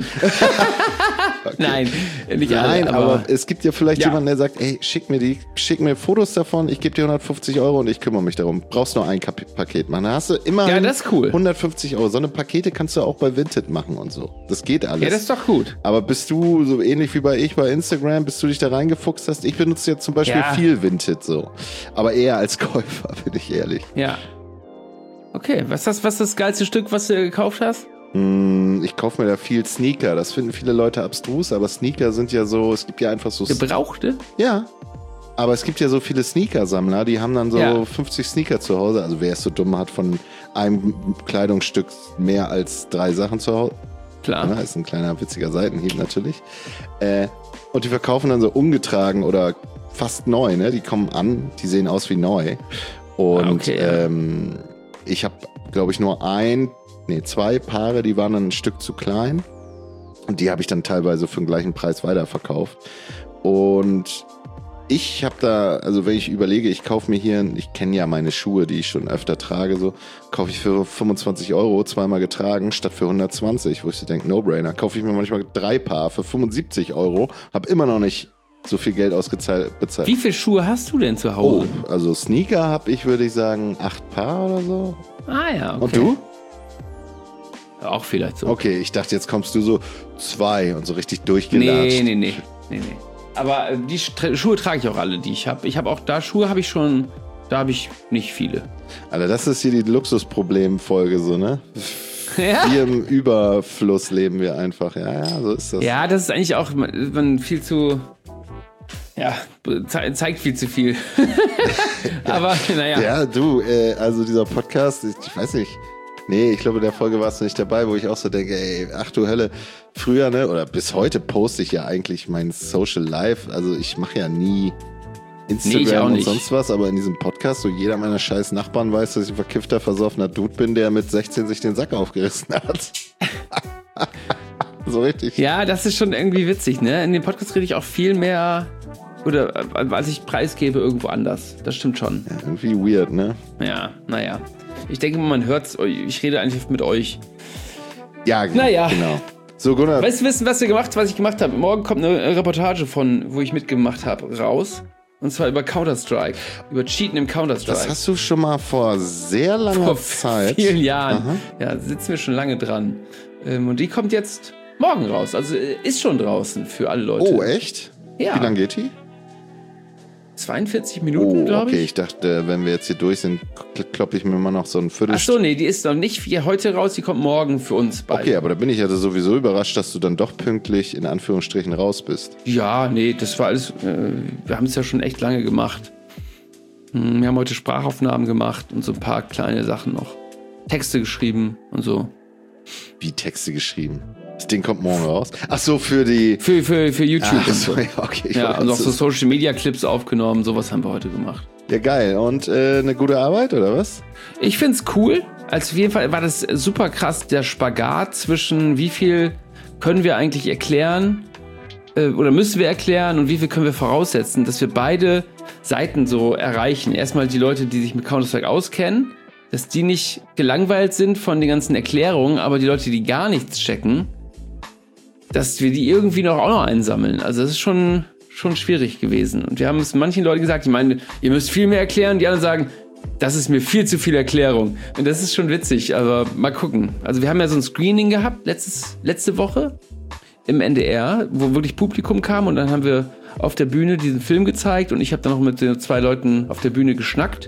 Okay. Nein, nicht alle. Nein, aber, aber es gibt ja vielleicht ja. jemanden, der sagt, ey, schick mir die, schick mir Fotos davon, ich gebe dir hundertfünfzig Euro und ich kümmere mich darum. Brauchst nur ein Kap- Paket machen. Dann hast du immer ja, das ist cool. hundertfünfzig Euro. So eine Pakete kannst du auch bei Vinted machen und so. Das geht alles. Ja, das ist doch gut. Aber bist du so ähnlich wie bei ich bei Instagram, bis du dich da reingefuchst hast? Ich benutze jetzt zum Beispiel ja. viel Vinted so. Aber eher als Käufer, bin ich ehrlich. Ja. Okay, was ist das, was ist das geilste Stück, was du gekauft hast? Ich kaufe mir da viel Sneaker. Das finden viele Leute abstrus, aber Sneaker sind ja so, es gibt ja einfach so... Gebrauchte? Ja. Aber es gibt ja so viele Sneaker-Sammler, die haben dann so ja. fünfzig Sneaker zu Hause. Also wer es so dumm hat, von einem Kleidungsstück mehr als drei Sachen zu Hause. Klar. Ja, ist ein kleiner witziger Seitenhieb natürlich. Äh, und die verkaufen dann so ungetragen oder fast neu. Ne? Die kommen an, die sehen aus wie neu. Und ah, okay, ja. ähm, ich habe, glaube ich, nur ein... Nee, zwei Paare, die waren dann ein Stück zu klein. Und die habe ich dann teilweise für den gleichen Preis weiterverkauft. Und ich habe da, also wenn ich überlege, ich kaufe mir hier, ich kenne ja meine Schuhe, die ich schon öfter trage, so, kaufe ich für fünfundzwanzig Euro zweimal getragen, statt für hundertzwanzig, wo ich so denke, No-Brainer. Kaufe ich mir manchmal drei Paar für fünfundsiebzig Euro, habe immer noch nicht so viel Geld ausgezahlt. Bezahlt. Wie viele Schuhe hast du denn zu Hause? Oh, also Sneaker habe ich, würde ich sagen, acht Paar oder so. Ah ja, okay. Und du? Auch vielleicht so. Okay, ich dachte, jetzt kommst du so zwei und so richtig durchgelatscht. Nee, nee, nee. nee, nee. Aber die Schuhe trage ich auch alle, die ich habe. Ich habe auch da Schuhe, habe ich schon, da habe ich nicht viele. Alter, das ist hier die Luxusproblem-Folge so, ne? Ja? Hier im Überfluss leben wir einfach. Ja, ja, so ist das. Ja, das ist eigentlich auch man viel zu... Ja, ze- zeigt viel zu viel. Aber, naja. Ja, du, äh, also dieser Podcast, ich, ich weiß nicht... Nee, ich glaube, in der Folge warst du nicht dabei, wo ich auch so denke, ey, ach du Hölle, früher, ne, oder bis heute poste ich ja eigentlich mein Social Life, also ich mache ja nie Instagram nee, und sonst was, aber in diesem Podcast, so jeder meiner scheiß Nachbarn weiß, dass ich ein verkiffter, versoffener Dude bin, der mit sechzehn sich den Sack aufgerissen hat. So richtig. Ja, das ist schon irgendwie witzig, ne? In dem Podcast rede ich auch viel mehr, oder als ich preisgebe, irgendwo anders. Das stimmt schon. Ja, irgendwie weird, ne? Ja, naja. Ich denke, man hört's. Ich rede eigentlich mit euch. Ja, naja. Genau. So, Gunnar. Weißt du wissen, was ihr gemacht, was ich gemacht habe? Morgen kommt eine Reportage von, wo ich mitgemacht habe, raus. Und zwar über Counter-Strike. Über Cheaten im Counter-Strike. Das hast du schon mal vor sehr langer vor Zeit. Vor vielen Jahren. Aha. Ja, sitzen wir schon lange dran. Und die kommt jetzt morgen raus. Also ist schon draußen für alle Leute. Oh, echt? Ja. Wie lange geht die? zweiundvierzig Minuten, oh, glaube ich. Okay, ich dachte, wenn wir jetzt hier durch sind, kloppe ich mir mal noch so ein Viertel. Ach so, nee, die ist noch nicht wie heute raus, die kommt morgen für uns beide. Okay, aber da bin ich ja sowieso überrascht, dass du dann doch pünktlich in Anführungsstrichen raus bist. Ja, nee, das war alles, äh, wir haben es ja schon echt lange gemacht. Wir haben heute Sprachaufnahmen gemacht und so ein paar kleine Sachen noch. Texte geschrieben und so. Wie Texte geschrieben? Das Ding kommt morgen raus. Ach so, für die... Für, für, für YouTube. Ach so, ja, okay. Ja, und auch so Social-Media-Clips aufgenommen. Sowas haben wir heute gemacht. Ja, geil. Und äh, eine gute Arbeit, oder was? Ich find's cool. Also auf jeden Fall war das super krass, der Spagat zwischen wie viel können wir eigentlich erklären äh, oder müssen wir erklären und wie viel können wir voraussetzen, dass wir beide Seiten so erreichen. Erstmal die Leute, die sich mit Counter-Strike auskennen, dass die nicht gelangweilt sind von den ganzen Erklärungen, aber die Leute, die gar nichts checken, dass wir die irgendwie noch auch noch einsammeln. Also das ist schon, schon schwierig gewesen. Und wir haben es manchen Leuten gesagt, die meinen, ihr müsst viel mehr erklären. Die anderen sagen, das ist mir viel zu viel Erklärung. Und das ist schon witzig, aber mal gucken. Also wir haben ja so ein Screening gehabt, letztes, letzte Woche im N D R, wo wirklich Publikum kam. Und dann haben wir auf der Bühne diesen Film gezeigt. Und ich habe dann noch mit den zwei Leuten auf der Bühne geschnackt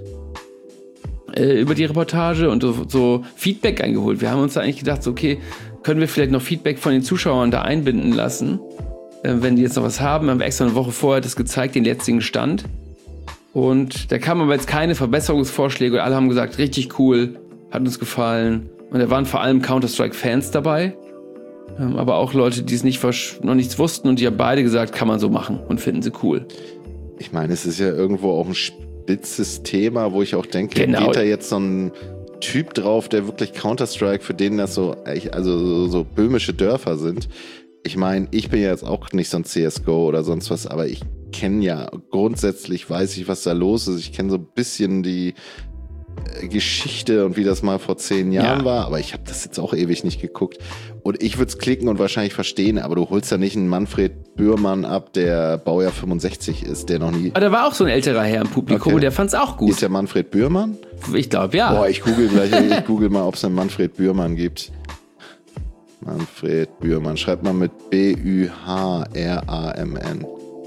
äh, über die Reportage und so, so Feedback eingeholt. Wir haben uns da eigentlich gedacht, so, okay, können wir vielleicht noch Feedback von den Zuschauern da einbinden lassen, äh, wenn die jetzt noch was haben. Wir haben extra eine Woche vorher das gezeigt, den jetzigen Stand. Und da kamen aber jetzt keine Verbesserungsvorschläge. Alle haben gesagt, richtig cool, hat uns gefallen. Und da waren vor allem Counter-Strike-Fans dabei. Ähm, aber auch Leute, die es nicht versch- noch nichts wussten. Und die haben beide gesagt, kann man so machen und finden sie cool. Ich meine, es ist ja irgendwo auch ein spitzes Thema, wo ich auch denke, Genau. geht da jetzt so ein Typ drauf, der wirklich Counter-Strike, für den das so, also so, so böhmische Dörfer sind. Ich meine, ich bin ja jetzt auch nicht so ein C S G O oder sonst was, aber ich kenne ja grundsätzlich, weiß ich, was da los ist. Ich kenne so ein bisschen die äh, Geschichte und wie das mal vor zehn Jahren Ja. war, aber ich habe das jetzt auch ewig nicht geguckt. Und ich würde es klicken und wahrscheinlich verstehen, aber du holst ja nicht einen Manfred Bührmann ab, der Baujahr fünfundsechzig ist, der noch nie... Aber da war auch so ein älterer Herr im Publikum Okay. und der fand's auch gut. Ist der Manfred Bührmann? Ich glaube, ja. Boah, ich google gleich, ich google mal, ob es einen Manfred Bührmann gibt. Manfred Bührmann, schreibt mal mit B Ü H R A M N.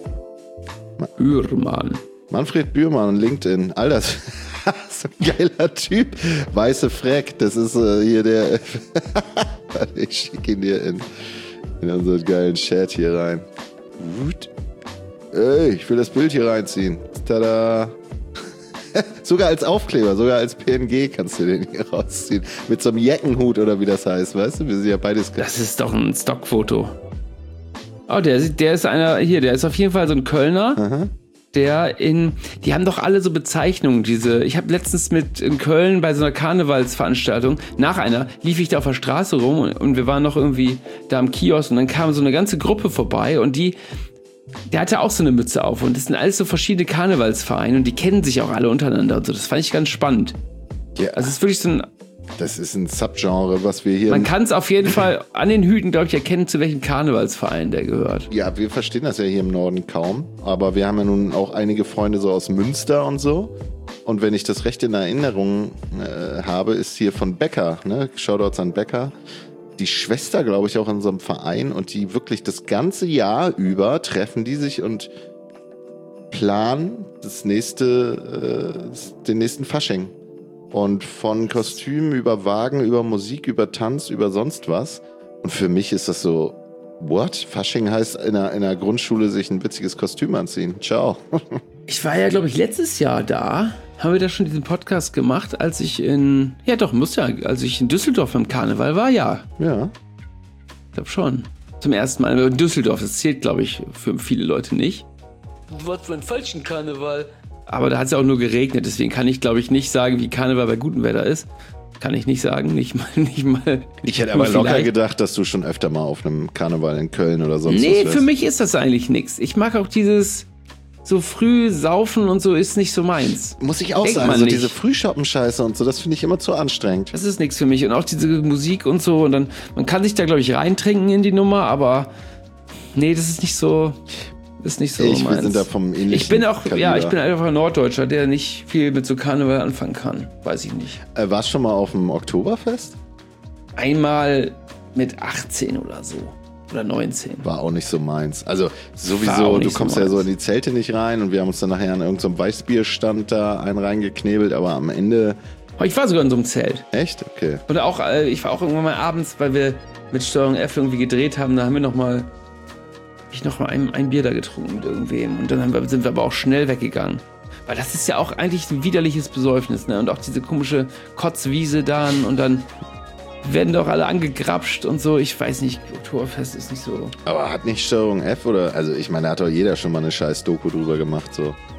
Bührmann. Manfred Bührmann, LinkedIn. Alter, so ein geiler Typ. Weiße Freck, das ist äh, hier der... Warte, ich schicke ihn dir in, in unseren geilen Chat hier rein. Gut. Ey, ich will das Bild hier reinziehen. Tada. Sogar als Aufkleber, sogar als P N G kannst du den hier rausziehen. Mit so einem Jackenhut oder wie das heißt, weißt du? Wir sind ja beides... Das ist doch ein Stockfoto. Oh, der, der ist einer, hier, der ist auf jeden Fall so ein Kölner, Aha. der in, die haben doch alle so Bezeichnungen, diese, ich habe letztens mit in Köln bei so einer Karnevalsveranstaltung, nach einer, lief ich da auf der Straße rum und, und wir waren noch irgendwie da am Kiosk und dann kam so eine ganze Gruppe vorbei und die, der hatte auch so eine Mütze auf und das sind alles so verschiedene Karnevalsvereine und die kennen sich auch alle untereinander und so, das fand ich ganz spannend. Ja, Also es ist wirklich so ein, das ist ein Subgenre, was wir hier... man kann es auf jeden Fall an den Hüten, glaube ich, erkennen, zu welchem Karnevalsverein der gehört. Ja, wir verstehen das ja hier im Norden kaum, aber wir haben ja nun auch einige Freunde so aus Münster und so. Und wenn ich das recht in Erinnerung äh, habe, ist hier von Becker, ne? Shoutouts an Becker, die Schwester, glaube ich, auch in so einem Verein und die wirklich das ganze Jahr über treffen die sich und planen das nächste, äh, den nächsten Fasching. Und von Kostüm über Wagen, über Musik, über Tanz, über sonst was. Und für mich ist das so, what? Fasching heißt in einer, in einer Grundschule sich ein witziges Kostüm anziehen. Ciao. Ich war ja, glaube ich, letztes Jahr da. Haben wir da schon diesen Podcast gemacht, als ich in... Ja doch, muss ja. Als ich in Düsseldorf beim Karneval war, ja. Ja. Ich glaube schon. Zum ersten Mal in Düsseldorf. Das zählt, glaube ich, für viele Leute nicht. Was für einen falschen Karneval. Aber da hat es ja auch nur geregnet. Deswegen kann ich, glaube ich, nicht sagen, wie Karneval bei gutem Wetter ist. Kann ich nicht sagen. Nicht mal... Nicht mal Ich hätte aber locker vielleicht. gedacht, dass du schon öfter mal auf einem Karneval in Köln oder sonst Nee, was wärst. für mich ist das eigentlich nichts. Ich mag auch dieses... So früh saufen und so ist nicht so meins. Muss ich auch Denkt sagen, man so nicht. diese Frühschoppen-Scheiße und so, das finde ich immer zu anstrengend. Das ist nichts für mich. Und auch diese Musik und so. Und dann, man kann sich da, glaube ich, reintrinken in die Nummer, aber nee, das ist nicht so, ist nicht so ich, wir meins. sind da vom ähnlichen Ich bin auch, Kaliber. ja, ich bin einfach ein Norddeutscher, der nicht viel mit so Karneval anfangen kann. Weiß ich nicht. Äh, warst du schon mal auf dem Oktoberfest? Einmal mit achtzehn oder so. Oder neunzehn. War auch nicht so meins. Also War sowieso, auch du nicht so kommst ja so meins. in die Zelte nicht rein und wir haben uns dann nachher an irgendeinem Weißbierstand da einen reingeknebelt, aber am Ende, Aber ich war sogar in so einem Zelt. echt? Okay. Und auch, äh, ich war auch irgendwann mal abends, weil wir mit Steuerung F irgendwie gedreht haben, da haben wir noch mal, hab ich noch mal ein, ein Bier da getrunken mit irgendwem. Und dann haben wir, sind wir aber auch schnell weggegangen. Weil das ist ja auch eigentlich ein widerliches Besäufnis, ne? Und auch diese komische Kotzwiese dann und dann werden doch alle angegrapscht und so. Ich weiß nicht, Oktoberfest ist nicht so. Aber hat nicht Steuerung F oder, also ich meine, da hat doch jeder schon mal eine scheiß Doku drüber gemacht, so.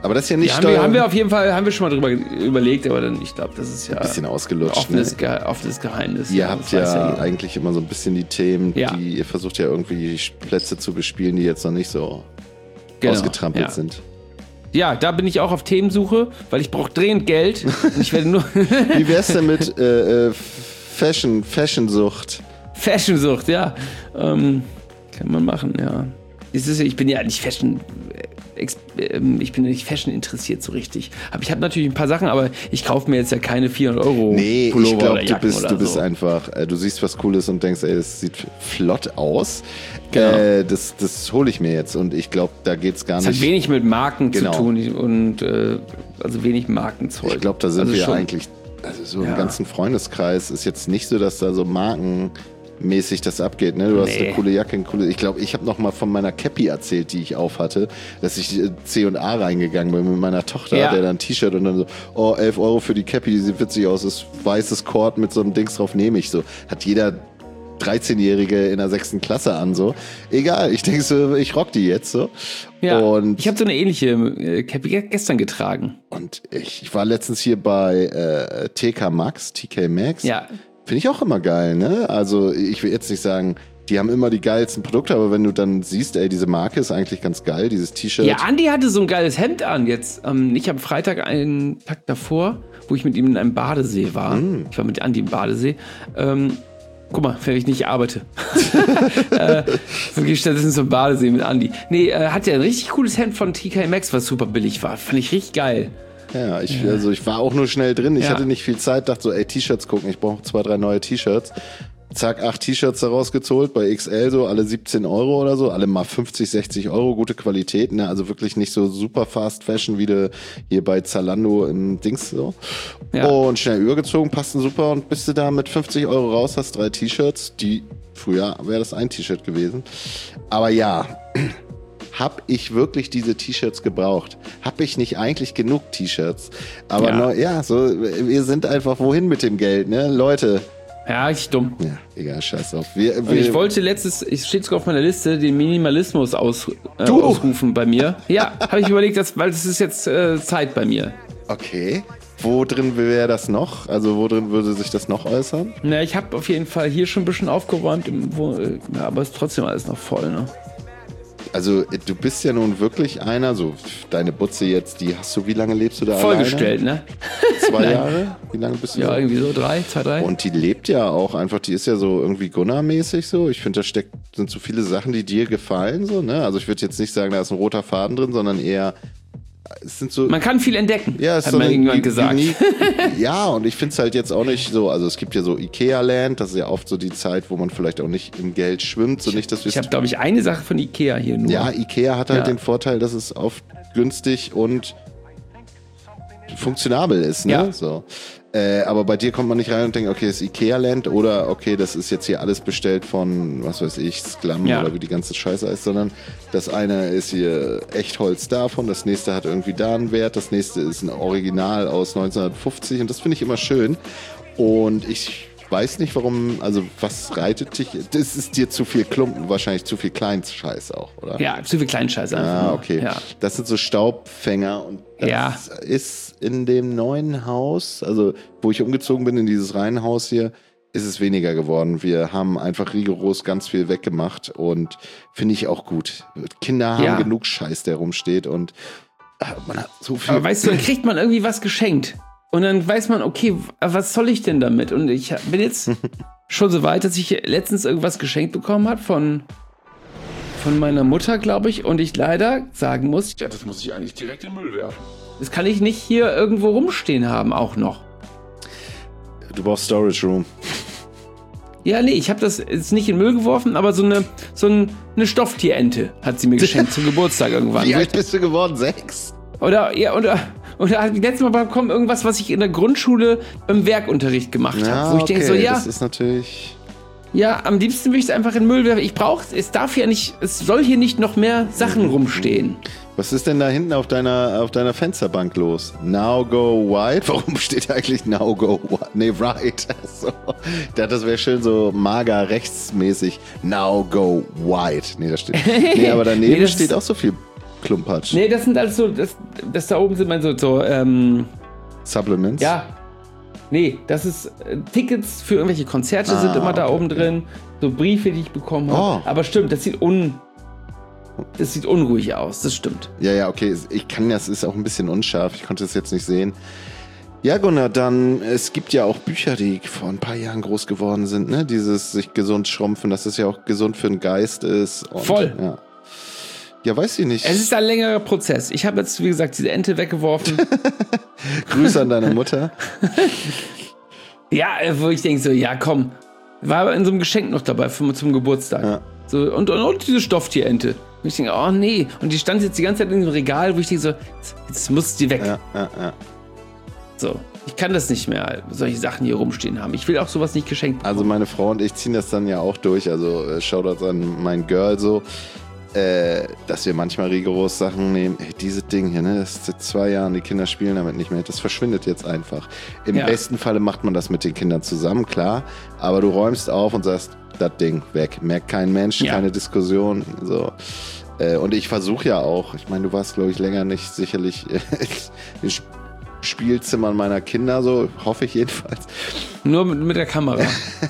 Aber das ist ja nicht ja, haben, wir, haben wir auf jeden Fall, haben wir schon mal drüber überlegt, aber dann, ich glaube, das ist ja ein bisschen ausgelutscht. Offenes, ne? Ge- offenes Geheimnis. Ihr ja, habt ja, ja eigentlich immer so ein bisschen die Themen, ja. die ihr versucht ja irgendwie Plätze zu bespielen, die jetzt noch nicht so genau. ausgetrampelt ja. sind. Ja, da bin ich auch auf Themensuche, weil ich brauche dringend Geld. Und ich werde nur Wie wär's denn mit äh, äh, Fashion, Fashionsucht? Fashionsucht, ja. Ähm, kann man machen, ja. Es ist, ich bin ja nicht Fashion, ich bin ja nicht Fashion interessiert so richtig. Aber ich habe natürlich ein paar Sachen, aber ich kaufe mir jetzt ja keine vierhundert Euro nee, Pullover ich glaube, oder Jacken du bist, oder du bist so. einfach, äh, du siehst was Cooles und denkst, ey, das sieht flott aus. Genau. Äh, das das hole ich mir jetzt und ich glaube, da geht's gar Es nicht. hat wenig mit Marken genau. zu tun und äh, also wenig Markenzeug. Ich glaube, da sind also wir schon. eigentlich, also so Ja. im ganzen Freundeskreis ist jetzt nicht so, dass da so Marken mäßig das abgeht, ne? Du hast Nee. eine coole Jacke, eine coole. Ich glaube, ich habe noch mal von meiner Cappy erzählt, die ich auf hatte, dass ich äh, C und A reingegangen bin mit meiner Tochter, Ja. der dann ein T-Shirt und dann so, oh, elf Euro für die Cappy, die sieht witzig aus, ist weißes Cord mit so einem Dings drauf, nehme ich so. Hat jeder dreizehnjährige in der sechsten Klasse an, so. Egal, ich denke so, ich rock die jetzt so. Ja, und ich habe so eine ähnliche äh, Cappy gestern getragen. und ich, ich war letztens hier bei äh, T K Maxx, T K Maxx. Ja, Finde ich auch immer geil, ne? Also ich will jetzt nicht sagen, die haben immer die geilsten Produkte, aber wenn du dann siehst, ey, diese Marke ist eigentlich ganz geil, dieses T-Shirt. Ja, Andi hatte so ein geiles Hemd an jetzt. Ähm, ich am Freitag einen Tag davor, wo ich mit ihm in einem Badesee war. Mm. Ich war mit Andi im Badesee. Ähm, guck mal, wenn ich nicht arbeite. äh, wirklich stattdessen zum Badesee mit Andi. Nee, äh, hat ja ein richtig cooles Hemd von T K Maxx, was super billig war. Fand ich richtig geil. Ja, ich, also ich war auch nur schnell drin. Ich Ja. hatte nicht viel Zeit, dachte so, ey, T-Shirts gucken, ich brauche zwei, drei neue T-Shirts. Zack, acht T-Shirts daraus gezogen, bei X L so, alle siebzehn Euro oder so, alle mal fünfzig, sechzig Euro, gute Qualität, ne? Also wirklich nicht so super Fast Fashion wie du hier bei Zalando im Dings so. Ja. Und schnell übergezogen, passten super und bist du da mit fünfzig Euro raus, hast drei T-Shirts, die früher wäre das ein T-Shirt gewesen. Aber ja, hab ich wirklich diese T-Shirts gebraucht? Hab ich nicht eigentlich genug T-Shirts? Aber Ja. neu, ja, so, wir sind einfach wohin mit dem Geld, ne? Leute. Ja, richtig dumm. Ja, egal, scheiß drauf. Wir, Und wir, ich wollte letztes, es steht sogar auf meiner Liste, den Minimalismus aus, äh, Du! ausrufen bei mir. Ja, habe ich überlegt, dass, weil es ist jetzt äh, Zeit bei mir. okay. Wo drin wäre das noch? Also wo drin würde sich das noch äußern? Na, ich habe auf jeden Fall hier schon ein bisschen aufgeräumt, im, wo, äh, ja, aber es ist trotzdem alles noch voll, ne? Also du bist ja nun wirklich einer, so deine Butze jetzt, die hast du, wie lange lebst du da Vollgestellt, ne? alleine? Zwei Jahre? Wie lange bist du Ja, so? irgendwie so drei, zwei, drei. Und die lebt ja auch einfach, die ist ja so irgendwie Gunnar-mäßig so. Ich finde, da steckt, sind so viele Sachen, die dir gefallen so, ne? Also ich würde jetzt nicht sagen, da ist ein roter Faden drin, sondern eher, es sind so... Man kann viel entdecken, Ja, es hat ist so man eine irgendwann u- gesagt. unique- Ja, und ich finde es halt jetzt auch nicht so, also es gibt ja so Ikea-Land, das ist ja oft so die Zeit, wo man vielleicht auch nicht im Geld schwimmt, so nicht, dass wir Ich habe, glaube ich, eine Sache von Ikea hier nur. Ja, Ikea hat halt Ja. den Vorteil, dass es oft günstig und funktionabel ist, ne? Ja. So. Äh, aber bei dir kommt man nicht rein und denkt, okay, das ist Ikea-Land oder okay, das ist jetzt hier alles bestellt von, was weiß ich, Sklam Ja. oder wie die ganze Scheiße heißt, sondern das eine ist hier Echtholz davon, das nächste hat irgendwie da einen Wert, das nächste ist ein Original aus neunzehnhundertfünfzig und das finde ich immer schön. Und ich weiß nicht, warum, also was reitet dich? Das ist dir zu viel Klumpen, wahrscheinlich zu viel Kleinscheiß auch, oder? Ja, zu viel Kleinscheiß einfach. Ah, nur. okay. Ja. Das sind so Staubfänger und das Ja. ist in dem neuen Haus, also wo ich umgezogen bin in dieses Reihenhaus hier, ist es weniger geworden. Wir haben einfach rigoros ganz viel weggemacht und finde ich auch gut. Kinder haben Ja. genug Scheiß, der rumsteht und ah, man hat so viel. Aber weißt du, dann kriegt man irgendwie was geschenkt. Und dann weiß man, okay, w- was soll ich denn damit? Und ich bin jetzt schon so weit, dass ich letztens irgendwas geschenkt bekommen habe von, von meiner Mutter, glaube ich. Und ich leider sagen muss, Ja, das muss ich eigentlich direkt in den Müll werfen. das kann ich nicht hier irgendwo rumstehen haben, auch noch. Du brauchst Storage Room. Ja, nee, ich habe das jetzt nicht in den Müll geworfen, aber so eine, so ein, eine Stofftierente hat sie mir geschenkt zum Geburtstag irgendwann. Wie alt bist du geworden? Sechs? Oder, ja, oder, oder hat letztes Mal bekommen irgendwas, was ich in der Grundschule im Werkunterricht gemacht habe. Wo ich denke so, ja, das ist natürlich. ja, am liebsten würde ich es einfach in den Müll werfen. Ich brauche es, es darf ja nicht, es soll hier nicht noch mehr Sachen rumstehen. Was ist denn da hinten auf deiner, auf deiner Fensterbank los? Now go white? Warum steht eigentlich now go white? Nee, right. So. Ich dachte, das wäre schön so mager rechtsmäßig. Now go white. Nee, da steht. Nee, aber daneben Nee, das steht ist- auch so viel Klumpatsch. Nee, das sind alles so, das, das da oben sind mein so, so ähm, Supplements? ja. Nee, das ist äh, Tickets für irgendwelche Konzerte Ah, sind immer da okay, oben okay. drin. So Briefe, die ich bekommen habe. Oh. Aber stimmt, das sieht un... Das sieht unruhig aus, das stimmt. Ja, ja, okay. Ich kann das, ist auch ein bisschen unscharf. Ich konnte es jetzt nicht sehen. Ja, Gunnar, dann, es gibt ja auch Bücher, die vor ein paar Jahren groß geworden sind, ne? Dieses sich gesund schrumpfen, dass es ja auch gesund für den Geist ist. Und, Voll. Ja. ja, weiß ich nicht. Es ist ein längerer Prozess. Ich habe jetzt, wie gesagt, diese Ente weggeworfen. Grüße an deine Mutter. Ja, äh, wo ich denke so, ja komm, war aber in so einem Geschenk noch dabei für, zum Geburtstag. Ja. So, und, und, und diese Stofftierente. Und ich denke, oh nee. Und die stand jetzt die ganze Zeit in dem Regal, wo ich denke so, jetzt muss die weg. Ja, ja, ja. So, ich kann das nicht mehr, solche Sachen hier rumstehen haben. Ich will auch sowas nicht geschenkt bekommen. Also meine Frau und ich ziehen das dann ja auch durch. Also äh, Shoutouts an mein Girl so, äh, dass wir manchmal rigoros Sachen nehmen. Ey, dieses Ding hier, ne, das ist seit zwei Jahren, die Kinder spielen damit nicht mehr. Das verschwindet jetzt einfach. Im Ja. besten Falle macht man das mit den Kindern zusammen, klar. Aber du räumst auf und sagst, das Ding weg. Merkt kein Mensch, Ja. keine Diskussion. So. Äh, und ich versuche ja auch, ich meine, du warst, glaube ich, länger nicht sicherlich in Spielzimmern meiner Kinder, so hoffe ich jedenfalls. Nur mit, mit der Kamera.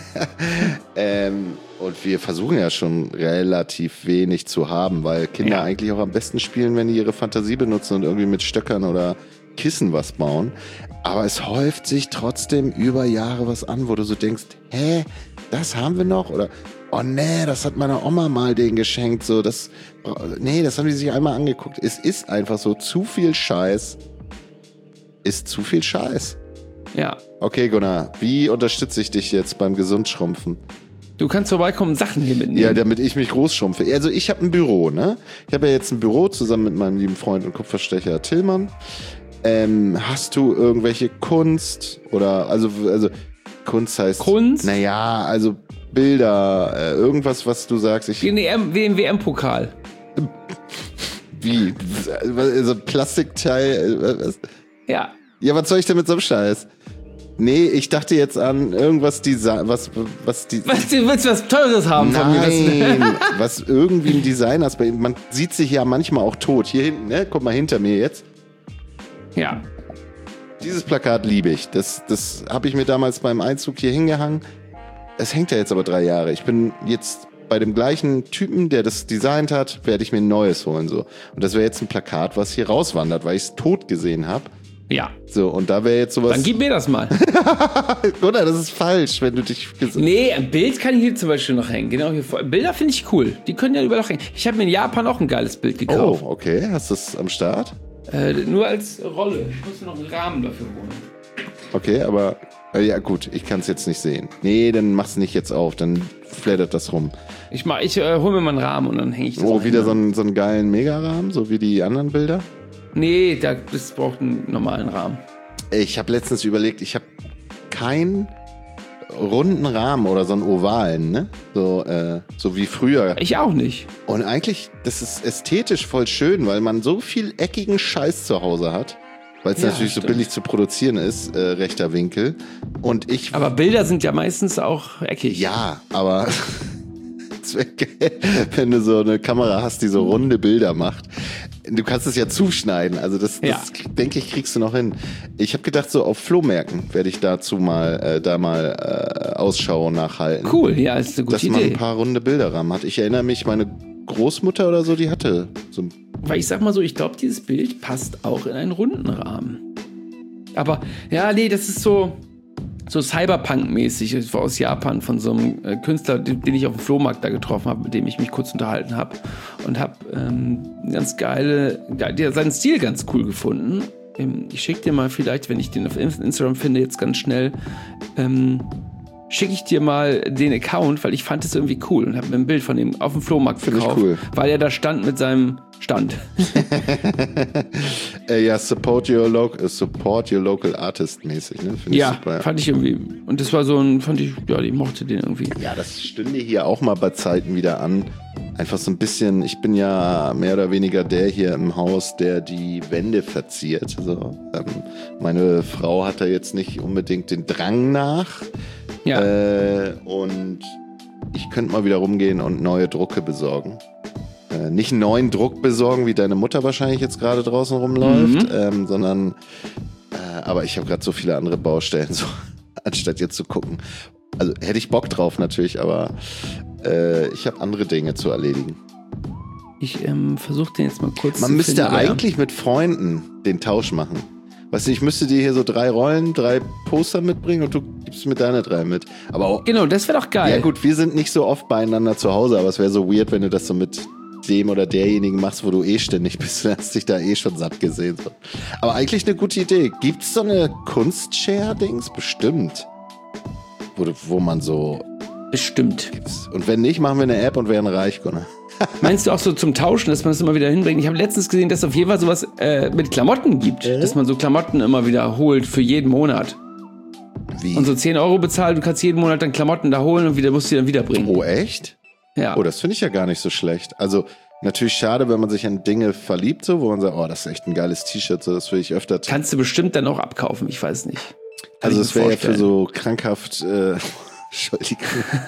ähm, und wir versuchen ja schon relativ wenig zu haben, weil Kinder Ja. eigentlich auch am besten spielen, wenn die ihre Fantasie benutzen und irgendwie mit Stöckern oder Kissen was bauen. Aber es häuft sich trotzdem über Jahre was an, wo du so denkst, hä, das haben wir noch? Oder, oh nee, das hat meine Oma mal denen geschenkt. So, das, nee, das haben die sich einmal angeguckt. Es ist einfach so, zu viel Scheiß ist zu viel Scheiß. Ja. Okay, Gunnar, wie unterstütze ich dich jetzt beim Gesundschrumpfen? Du kannst vorbeikommen und Sachen hier mitnehmen. Ja, damit ich mich groß schrumpfe. Also ich habe ein Büro, ne? Ich habe ja jetzt ein Büro zusammen mit meinem lieben Freund und Kupferstecher Tillmann. Ähm, hast du irgendwelche Kunst oder, also, also Kunst heißt... Kunst? Naja, also Bilder, äh, irgendwas, was du sagst, ich... Wie im W M-Pokal. Wie? Also Plastikteil... äh, Was? Ja. Ja, was soll ich denn mit so einem Scheiß? Nee, ich dachte jetzt an irgendwas, Desi- was, was die... Was, du willst was Teures haben von mir? Nein, was irgendwie ein Design hast. Man sieht sich ja manchmal auch tot. Hier hinten, ne? Guck mal hinter mir jetzt. Ja. Dieses Plakat liebe ich. Das, das habe ich mir damals beim Einzug hier hingehangen. Es hängt ja jetzt aber drei Jahre. Ich bin jetzt bei dem gleichen Typen, der das designt hat, werde ich mir ein neues holen. So. Und das wäre jetzt ein Plakat, was hier rauswandert, weil ich es tot gesehen habe. Ja. So, und da wäre jetzt sowas... Dann gib mir das mal. Oder, das ist falsch, wenn du dich... ges- Nee, ein Bild kann hier zum Beispiel noch hängen. Genau hier vor. Bilder finde ich cool. Die können ja überall noch hängen. Ich habe mir in Japan auch ein geiles Bild Oh, gekauft. okay. Hast du es am Start? Äh, nur als Rolle. Ich muss mir noch einen Rahmen dafür holen. Okay, aber... äh, Ja gut, ich kann es jetzt nicht sehen. Nee, dann mach's nicht jetzt auf, dann flattert das rum. Ich, mach, ich äh, hole mir mal einen Rahmen und dann hänge ich das Oh, mal wieder hin. so einen, so einen geilen Megarahmen, so wie die anderen Bilder? Nee, da, das braucht einen normalen Rahmen. Ich habe letztens überlegt, ich habe keinen runden Rahmen oder so einen ovalen, ne? So, äh, so wie früher. Ich auch nicht. Und eigentlich, das ist ästhetisch voll schön, weil man so viel eckigen Scheiß zu Hause hat. Weil es Ja, natürlich so stimmt. billig zu produzieren ist, äh, rechter Winkel. Und ich... Aber Bilder sind ja meistens auch eckig. Ja, aber es wäre geil, wenn du so eine Kamera hast, die so runde Bilder macht. Du kannst es ja zuschneiden, also das, das Ja. denke ich, kriegst du noch hin. Ich habe gedacht, so auf Flohmärkten werde ich dazu mal, äh, da mal äh, Ausschau nachhalten. Cool, ja, ist eine gute Dass man Idee. ein paar runde Bilderrahmen hat. Ich erinnere mich, meine Großmutter oder so, die hatte so ein... Weil ich sag mal so, ich glaube, dieses Bild passt auch in einen runden Rahmen. Aber, ja, nee, das ist so, so Cyberpunk-mäßig. Das war aus Japan von so einem äh, Künstler, den, den ich auf dem Flohmarkt da getroffen habe, mit dem ich mich kurz unterhalten habe. Und habe ähm, ganz geile, ge- der, seinen Stil ganz cool gefunden. Ähm, ich schicke dir mal vielleicht, wenn ich den auf Instagram finde, jetzt ganz schnell, ähm, schicke ich dir mal den Account, weil ich fand es irgendwie cool und habe mir ein Bild von ihm auf dem Flohmarkt Find ich gekauft, cool. weil er da stand mit seinem Stand. Äh, ja, support your, local, support your local artist mäßig, ne? Finde ich Ja, super. fand ich irgendwie. Und das war so ein, fand ich, ja, ich mochte den irgendwie. Ja, das stünde hier auch mal bei Zeiten wieder an. Einfach so ein bisschen, ich bin ja mehr oder weniger der hier im Haus, der die Wände verziert. Also, ähm, meine Frau hat da jetzt nicht unbedingt den Drang nach. Ja. Äh, und ich könnte mal wieder rumgehen und neue Drucke besorgen. äh, nicht einen neuen Druck besorgen, wie deine Mutter wahrscheinlich jetzt gerade draußen rumläuft, mhm. ähm, sondern äh, aber ich habe gerade so viele andere Baustellen, so anstatt jetzt zu gucken. Also hätte ich Bock drauf natürlich, aber äh, ich habe andere Dinge zu erledigen. Ich ähm, versuche den jetzt mal kurz Man zu müsste finden, eigentlich mit Freunden den Tausch machen. Weißt du, ich müsste dir hier so drei Rollen, drei Poster mitbringen und du gibst mir deine drei mit. Aber auch, genau, das wäre doch geil. Ja gut, wir sind nicht so oft beieinander zu Hause, aber es wäre so weird, wenn du das so mit dem oder derjenigen machst, wo du eh ständig bist. Du hast dich da eh schon satt gesehen. So. Aber eigentlich eine gute Idee. Gibt's so eine Kunstshare-Dings? Bestimmt. Wo, wo man so... Bestimmt. Gibt's. Und wenn nicht, machen wir eine App und wären reich, Gunnar. Meinst du auch so zum Tauschen, dass man es immer wieder hinbringt? Ich habe letztens gesehen, dass es auf jeden Fall sowas äh, mit Klamotten gibt. Äh? Dass man so Klamotten immer wieder holt für jeden Monat. Wie? Und so zehn Euro bezahlt, du kannst jeden Monat dann Klamotten da holen und wieder musst du die dann wiederbringen. Oh, echt? Ja. Oh, das finde ich ja gar nicht so schlecht. Also, natürlich schade, wenn man sich an Dinge verliebt, so, wo man sagt, oh, das ist echt ein geiles T-Shirt, so, das will ich öfter tun. Kannst du bestimmt dann auch abkaufen, ich weiß nicht. Kann also, es wäre ja für so krankhaft... Äh, Entschuldigung.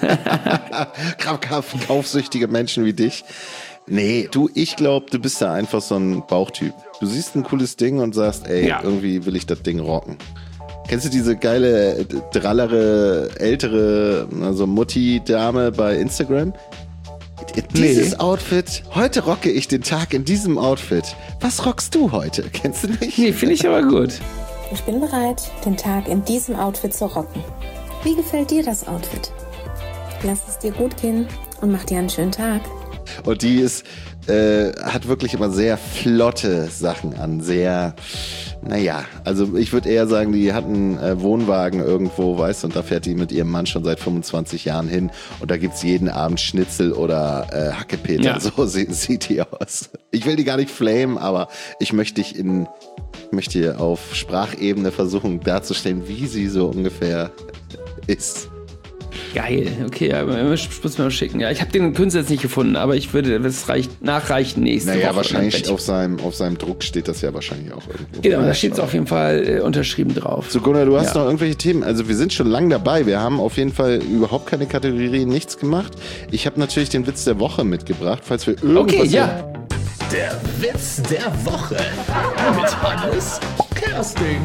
Krankhaft kaufsüchtige Menschen wie dich. Nee, du, ich glaube, du bist da einfach so ein Bauchtyp. Du siehst ein cooles Ding und sagst, ey, ja. irgendwie will ich das Ding rocken. Kennst du diese geile, drallere, ältere, also Mutti-Dame bei Instagram? Dieses nee. Outfit, heute rocke ich den Tag in diesem Outfit. Was rockst du heute? Kennst du nicht? Nee, finde ich aber gut. Ich bin bereit, den Tag in diesem Outfit zu rocken. Wie gefällt dir das Outfit? Lass es dir gut gehen und mach dir einen schönen Tag. Und die ist, äh, hat wirklich immer sehr flotte Sachen an. Sehr, naja, also ich würde eher sagen, die hat einen äh, Wohnwagen irgendwo, weißt du, und da fährt die mit ihrem Mann schon seit fünfundzwanzig Jahren hin. Und da gibt's jeden Abend Schnitzel oder äh, Hackepeter. Ja. So sieht, sieht die aus. Ich will die gar nicht flamen, aber ich möchte dich in, ich möchte auf Sprachebene versuchen darzustellen, wie sie so ungefähr ist. Geil, okay, ja, muss mir mal schicken. Ja, ich habe den Künstler jetzt nicht gefunden, aber ich würde das reicht, nachreichen nächste naja, Woche. Naja, wahrscheinlich auf seinem, auf seinem Druck steht das ja wahrscheinlich auch irgendwo. Genau, da steht es auf jeden Fall äh, unterschrieben drauf. So, Gunnar, du hast ja noch irgendwelche Themen. Also wir sind schon lange dabei. Wir haben auf jeden Fall überhaupt keine Kategorien, nichts gemacht. Ich habe natürlich den Witz der Woche mitgebracht, falls wir irgendwas... Okay, ja. Der Witz der Woche mit Hannes Kersting.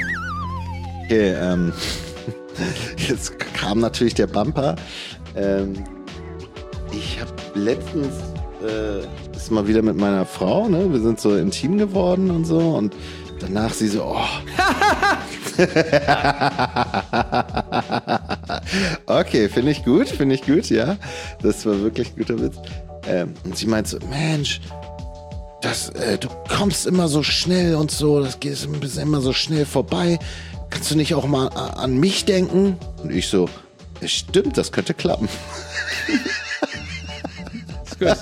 Okay, ähm... Jetzt kam natürlich der Bumper. Ähm, ich habe letztens äh, ist mal wieder mit meiner Frau, ne? Wir sind so intim geworden und so und danach sie so, oh. Okay, finde ich gut, finde ich gut, ja. Das war wirklich ein guter Witz. Ähm, und sie meint so, Mensch, das, äh, du kommst immer so schnell und so, das geht immer so schnell vorbei. Kannst du nicht auch mal an mich denken? Und ich so, es stimmt, das könnte klappen. Ist gut.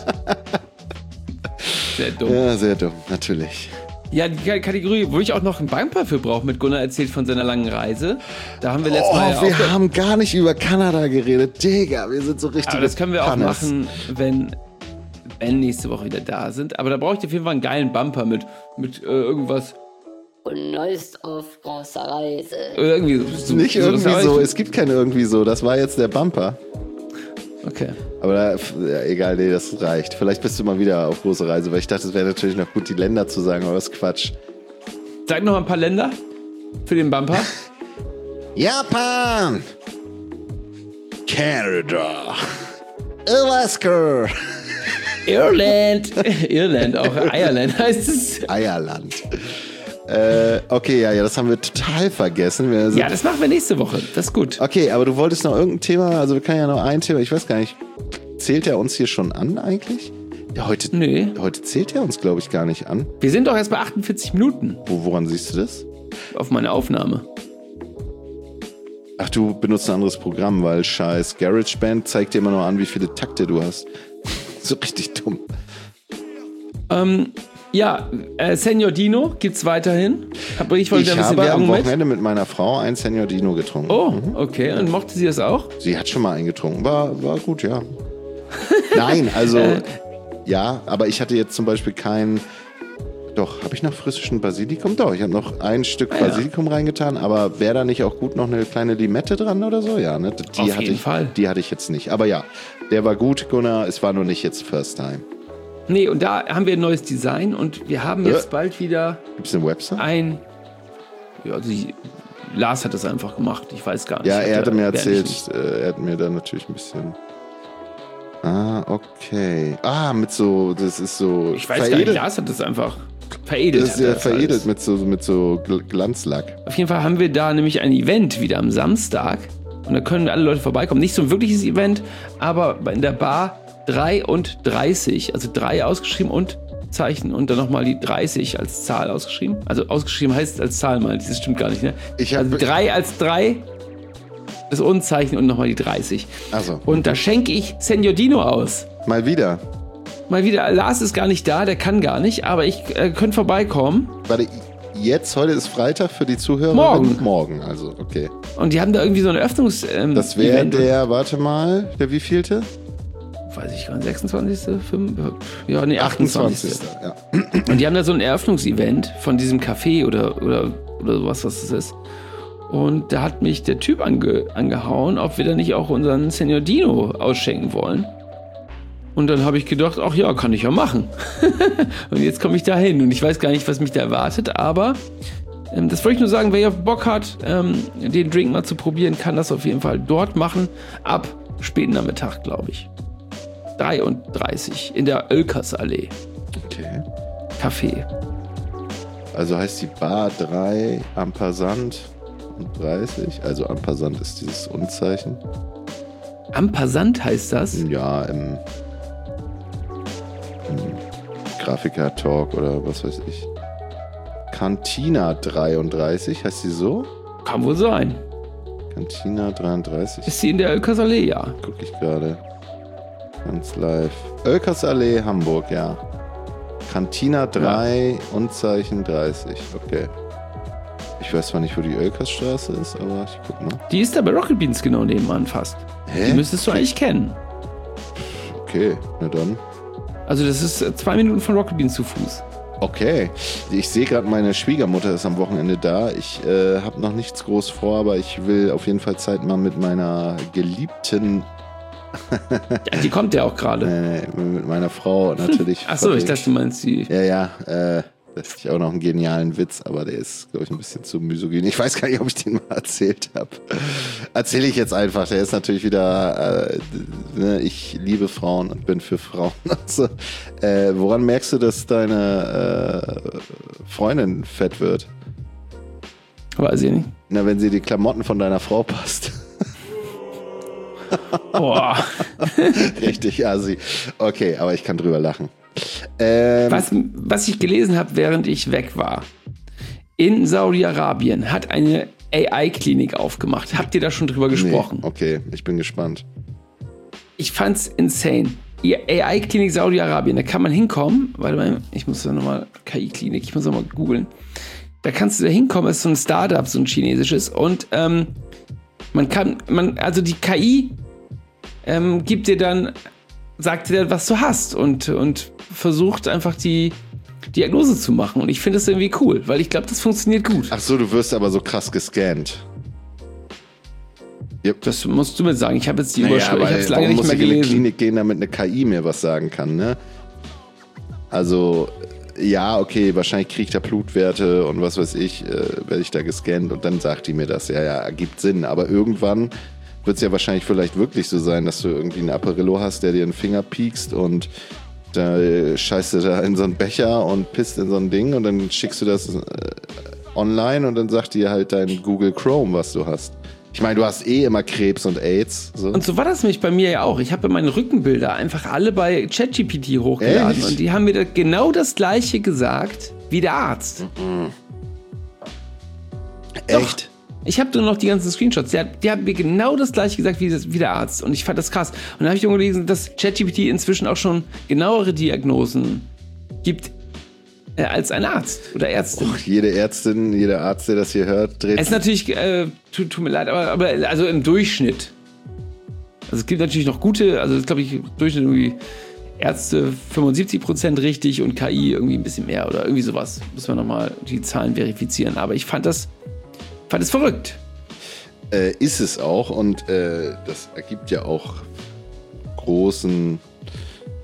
Sehr dumm. Ja, sehr dumm, natürlich. Ja, die Kategorie, wo ich auch noch einen Bumper für brauche, mit Gunnar erzählt von seiner langen Reise. Da haben wir letztes oh, Mal wir aufge- haben gar nicht über Kanada geredet. Digga, wir sind so richtig. Aber das können wir Pannes. auch machen, wenn Ben nächste Woche wieder da sind. Aber da brauche ich auf jeden Fall einen geilen Bumper mit, mit äh, irgendwas. Und neuest auf großer Reise. Irgendwie so. Nicht so, irgendwie so, es gibt kein irgendwie so. Das war jetzt der Bumper. Okay. Aber da, ja, egal, nee, das reicht. Vielleicht bist du mal wieder auf große Reise, weil ich dachte, es wäre natürlich noch gut, die Länder zu sagen, aber das ist Quatsch. Sag noch ein paar Länder für den Bumper. Japan! Canada! Alaska! Irland! Irland, auch Ireland heißt es. Eierland. Äh, okay, ja, ja, das haben wir total vergessen. Wir ja, das machen wir nächste Woche. Das ist gut. Okay, aber du wolltest noch irgendein Thema, also wir können ja noch ein Thema, ich weiß gar nicht, zählt er uns hier schon an eigentlich? Ja, heute, nee. Heute zählt er uns, glaube ich, gar nicht an. Wir sind doch erst bei achtundvierzig Minuten. Wo, woran siehst du das? Auf meine Aufnahme. Ach, du benutzt ein anderes Programm, weil scheiß GarageBand zeigt dir immer nur an, wie viele Takte du hast. So richtig dumm. Ähm... Ja, äh, Senor Dino gibt's weiterhin. Hab ich wollte ich ein bisschen habe Werbung am Wochenende mit. mit meiner Frau ein Senor Dino getrunken. Oh, mhm. okay. Und mochte sie das auch? Sie hat schon mal einen getrunken. War, war gut, ja. Nein, also, ja, aber ich hatte jetzt zum Beispiel kein... Doch, habe ich noch frischen Basilikum? Doch, ich habe noch ein Stück ah, Basilikum ja. reingetan, aber wäre da nicht auch gut noch eine kleine Limette dran oder so? Ja, ne? Die Auf hatte jeden ich, Fall. Die hatte ich jetzt nicht. Aber ja, der war gut, Gunnar. Es war nur nicht jetzt First Time. Nee, und da haben wir ein neues Design und wir haben jetzt Äh. bald wieder Gibt es eine Website? ein... Ja, also die, Lars hat das einfach gemacht, ich weiß gar nicht. Ja, Ich er hab hatte da- mir wer erzählt, nicht- äh, er hat mir da natürlich ein bisschen... Ah, okay. Ah, mit so, das ist so Ich weiß gar nicht, Lars hat das einfach veredelt. Das ist hat ja er das veredelt alles. mit so, mit so Gl- Glanzlack. Auf jeden Fall haben wir da nämlich ein Event wieder am Samstag. Und da können alle Leute vorbeikommen. Nicht so ein wirkliches Event, aber in der Bar drei und dreißig. Also drei ausgeschrieben und Zeichen und dann nochmal die dreißig als Zahl ausgeschrieben. Also ausgeschrieben heißt als Zahl mal. Das stimmt gar nicht, ne? Ich hab- also drei als drei, das Unzeichen und nochmal die dreißig. Also, Und da schenke ich Senor Dino aus. mal wieder. Mal wieder, Lars ist gar nicht da, der kann gar nicht, aber ich äh, könnte vorbeikommen. Warte, jetzt, heute ist Freitag für die Zuhörer. Morgen. Morgen, also, okay. Und die haben da irgendwie so ein Eröffnungs... Ähm, Das wäre Event. der, warte mal, der wievielte? Weiß ich gar nicht, sechsundzwanzigste fünf Ja, nee, achtundzwanzigste Ja. Und die haben da so ein Eröffnungsevent von diesem Café oder, oder, oder sowas, was das ist. Und da hat mich der Typ ange, angehauen, ob wir da nicht auch unseren Senor Dino ausschenken wollen. Und dann habe ich gedacht, ach ja, kann ich ja machen. Und jetzt komme ich da hin und ich weiß gar nicht, was mich da erwartet, aber ähm, das wollte ich nur sagen, wer Bock hat, ähm, den Drink mal zu probieren, kann das auf jeden Fall dort machen, ab späten Nachmittag, glaube ich. dreiunddreißig in der Oelkersallee. Okay. Café. Also heißt die Bar drei am Passant und dreißig. Also am Passant ist dieses Unzeichen. Am Passant heißt das? Ja, im, im Grafiker-Talk oder was weiß ich. Cantina dreiunddreißig, heißt die so? Kann wohl sein. Cantina dreiunddreißig. Ist sie in der Oelkersallee, ja. Guck ich gerade. Ganz live. Oelkersallee, Hamburg, ja. Cantina drei, Unzeichen dreißig. Okay. Ich weiß zwar nicht, wo die Oelkersstraße ist, aber ich guck mal. Die ist da bei Rocket Beans genau nebenan fast. Hä? Die müsstest du eigentlich kennen. Okay, na dann. Also das ist äh, zwei Minuten von Rocket Beans zu Fuß. Okay. Ich sehe gerade, meine Schwiegermutter ist am Wochenende da. Ich äh, habe noch nichts groß vor, aber ich will auf jeden Fall Zeit mal mit meiner Geliebten, Ja, die kommt ja auch gerade. äh, mit meiner Frau natürlich. Achso, ich verbringen. dachte, du meinst die. Ja, ja, äh, das ist auch noch einen genialen Witz, aber der ist, glaube ich, ein bisschen zu misogyn. Ich weiß gar nicht, ob ich den mal erzählt habe. Erzähle ich jetzt einfach. Der ist natürlich wieder, äh, ne, ich liebe Frauen und bin für Frauen. Also, äh, woran merkst du, dass deine äh, Freundin fett wird? Weiß ich nicht. Na, wenn sie die Klamotten von deiner Frau passt. Boah. Richtig, assi. Okay, aber ich kann drüber lachen. Ähm, Was, was ich gelesen habe, während ich weg war. In Saudi-Arabien hat eine A I-Klinik aufgemacht. Habt ihr da schon drüber gesprochen? Nee, okay, ich bin gespannt. Ich fand's insane. Die A I-Klinik Saudi-Arabien, da kann man hinkommen. Warte mal, ich muss da nochmal, K I-Klinik, ich muss nochmal googeln. Da kannst du da hinkommen, ist so ein Startup, so ein chinesisches. Und ähm, man kann, man, also die K I ähm, gibt dir dann, sagt dir, was du hast und, und versucht einfach die Diagnose zu machen. Und ich finde das irgendwie cool, weil ich glaube, das funktioniert gut. Ach so, du wirst aber so krass gescannt. Yep. Das musst du mir sagen. Ich habe jetzt die Naja, Überschrift, ich habe weil es lange warum nicht muss mehr ich in die gelesen. Klinik gehen, damit eine K I mir was sagen kann, ne? Also, ja, okay, wahrscheinlich kriege ich da Blutwerte und was weiß ich, äh, werde ich da gescannt und dann sagt die mir das. Ja, ja, ergibt Sinn. Aber irgendwann wird es ja wahrscheinlich vielleicht wirklich so sein, dass du irgendwie einen Apparillo hast, der dir den Finger piekst und da äh, scheißt du da in so einen Becher und pisst in so ein Ding und dann schickst du das äh, online und dann sagt dir halt dein Google Chrome, was du hast. Ich meine, du hast eh immer Krebs und AIDS. So. Und so war das nämlich bei mir ja auch. Ich habe meine Rückenbilder einfach alle bei ChatGPT hochgeladen. Echt? Und die haben mir da genau das Gleiche gesagt wie der Arzt. Echt? Ich habe nur noch die ganzen Screenshots. Die, hat, die haben mir genau das Gleiche gesagt wie, das, wie der Arzt. Und ich fand das krass. Und dann habe ich irgendwo gelesen, dass ChatGPT inzwischen auch schon genauere Diagnosen gibt äh, als ein Arzt oder Ärztin. Och, jede Ärztin, jeder Arzt, der das hier hört, dreht Es ist natürlich, äh, tut, tut mir leid, aber, aber also im Durchschnitt. Also es gibt natürlich noch gute, also glaube ich, im Durchschnitt irgendwie Ärzte fünfundsiebzig Prozent richtig und K I irgendwie ein bisschen mehr oder irgendwie sowas. Müssen wir nochmal die Zahlen verifizieren. Aber ich fand das, fand das verrückt. Äh, ist es auch und äh, das ergibt ja auch großen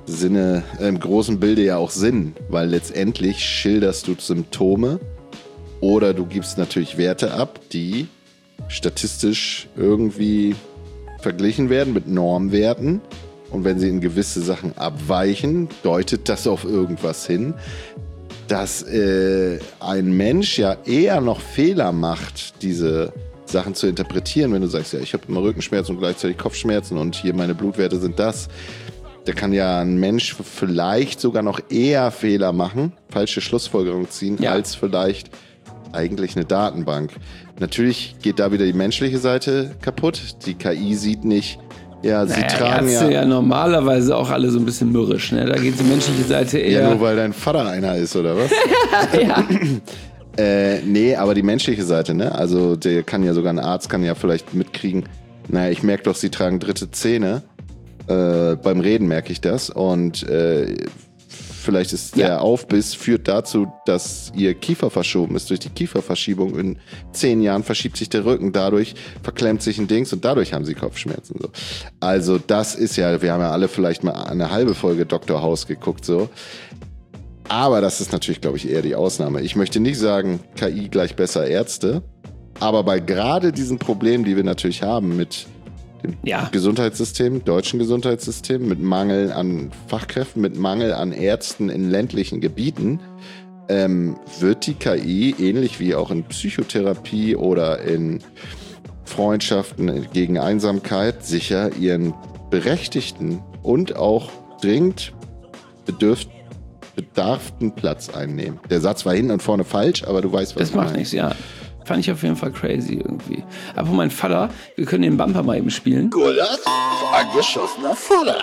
Sinne, äh, im großen Bilde ja auch Sinn, weil letztendlich schilderst du Symptome oder du gibst natürlich Werte ab, die statistisch irgendwie verglichen werden mit Normwerten. Und wenn sie in gewisse Sachen abweichen, deutet das auf irgendwas hin, dass äh, ein Mensch ja eher noch Fehler macht, diese Sachen zu interpretieren. Wenn du sagst, ja, ich habe immer Rückenschmerzen und gleichzeitig Kopfschmerzen und hier meine Blutwerte sind das, da kann ja ein Mensch vielleicht sogar noch eher Fehler machen, falsche Schlussfolgerungen ziehen, ja. als vielleicht eigentlich eine Datenbank. Natürlich geht da wieder die menschliche Seite kaputt. Die K I sieht nicht, ja, sie naja, tragen Ärzte ja... ja normalerweise auch alle so ein bisschen mürrisch, ne? Da geht die menschliche Seite eher... Ja, nur weil dein Vater einer ist, oder was? ja. äh, nee, aber die menschliche Seite, ne? Also der kann ja sogar, ein Arzt kann ja vielleicht mitkriegen, naja, ich merke doch, sie tragen dritte Zähne. Äh, beim Reden merke ich das. Und äh, vielleicht ist der ja. Aufbiss führt dazu, dass ihr Kiefer verschoben ist. Durch die Kieferverschiebung in zehn Jahren verschiebt sich der Rücken, dadurch verklemmt sich ein Dings und dadurch haben sie Kopfschmerzen. So. Also das ist ja, wir haben ja alle vielleicht mal eine halbe Folge Doktor House geguckt, so. Aber das ist natürlich, glaube ich, eher die Ausnahme. Ich möchte nicht sagen, K I gleich besser Ärzte, aber bei gerade diesen Problemen, die wir natürlich haben mit dem ja. Gesundheitssystem, deutschen Gesundheitssystem, mit Mangel an Fachkräften, mit Mangel an Ärzten in ländlichen Gebieten, ähm, wird die K I, ähnlich wie auch in Psychotherapie oder in Freundschaften gegen Einsamkeit, sicher ihren berechtigten und auch dringend bedürft, bedarften Platz einnehmen. Der Satz war hinten und vorne falsch, aber du weißt, was das ich macht meine. nichts, ja. Fand ich auf jeden Fall crazy irgendwie. Aber mein Vater, wir können den Bumper mal eben spielen. Golas, angeschossener Vater.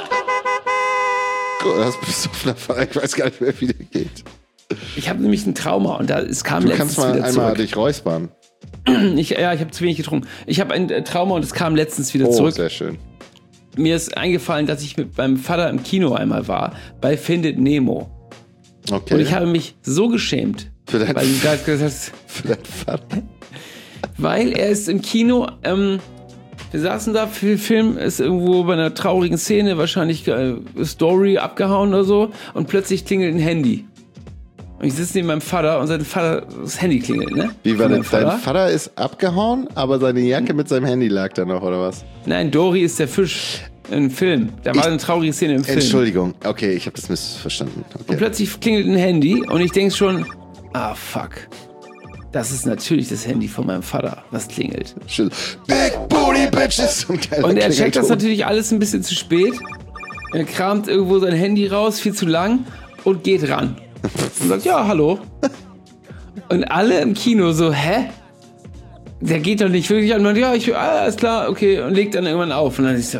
Golas, besoffener Vater. Ich weiß gar nicht mehr, wie der geht. Ich habe nämlich ein Trauma und da es kam du letztens kannst mal wieder einmal zurück. dich räuspern. Ich, ja, ich habe zu wenig getrunken. Ich habe ein äh, Trauma und es kam letztens wieder Oh, zurück. sehr schön. Mir ist eingefallen, dass ich mit meinem Vater im Kino einmal war, bei Findet Nemo. Okay. Und ich habe mich so geschämt. Für dein, weil, du gesagt hast, für deinen Vater. Weil er ist im Kino, ähm, wir saßen da, der Film ist irgendwo bei einer traurigen Szene, wahrscheinlich äh, Story abgehauen oder so, und plötzlich klingelt ein Handy. Und ich sitze neben meinem Vater und sein Vater, das Handy klingelt, ne? Wie war Von das? meinem Dein Vater ist abgehauen, aber seine Jacke mit seinem Handy lag da noch, oder was? Nein, Dory ist der Fisch im Film. Da war Ich- eine traurige Szene im Film. Entschuldigung. Okay, ich habe das missverstanden. Und Okay. plötzlich klingelt ein Handy und ich denke schon, ah fuck. Das ist natürlich das Handy von meinem Vater, was klingelt. Big Booty Bitches. Und, Und er checkt das natürlich alles ein bisschen zu spät. Er kramt irgendwo sein Handy raus, viel zu lang, und geht ran. Und sagt, ja, hallo. Und alle im Kino so, hä? Der geht doch nicht wirklich an. Und ja, ich, ah, alles klar, okay. Und legt dann irgendwann auf. Und dann ist so,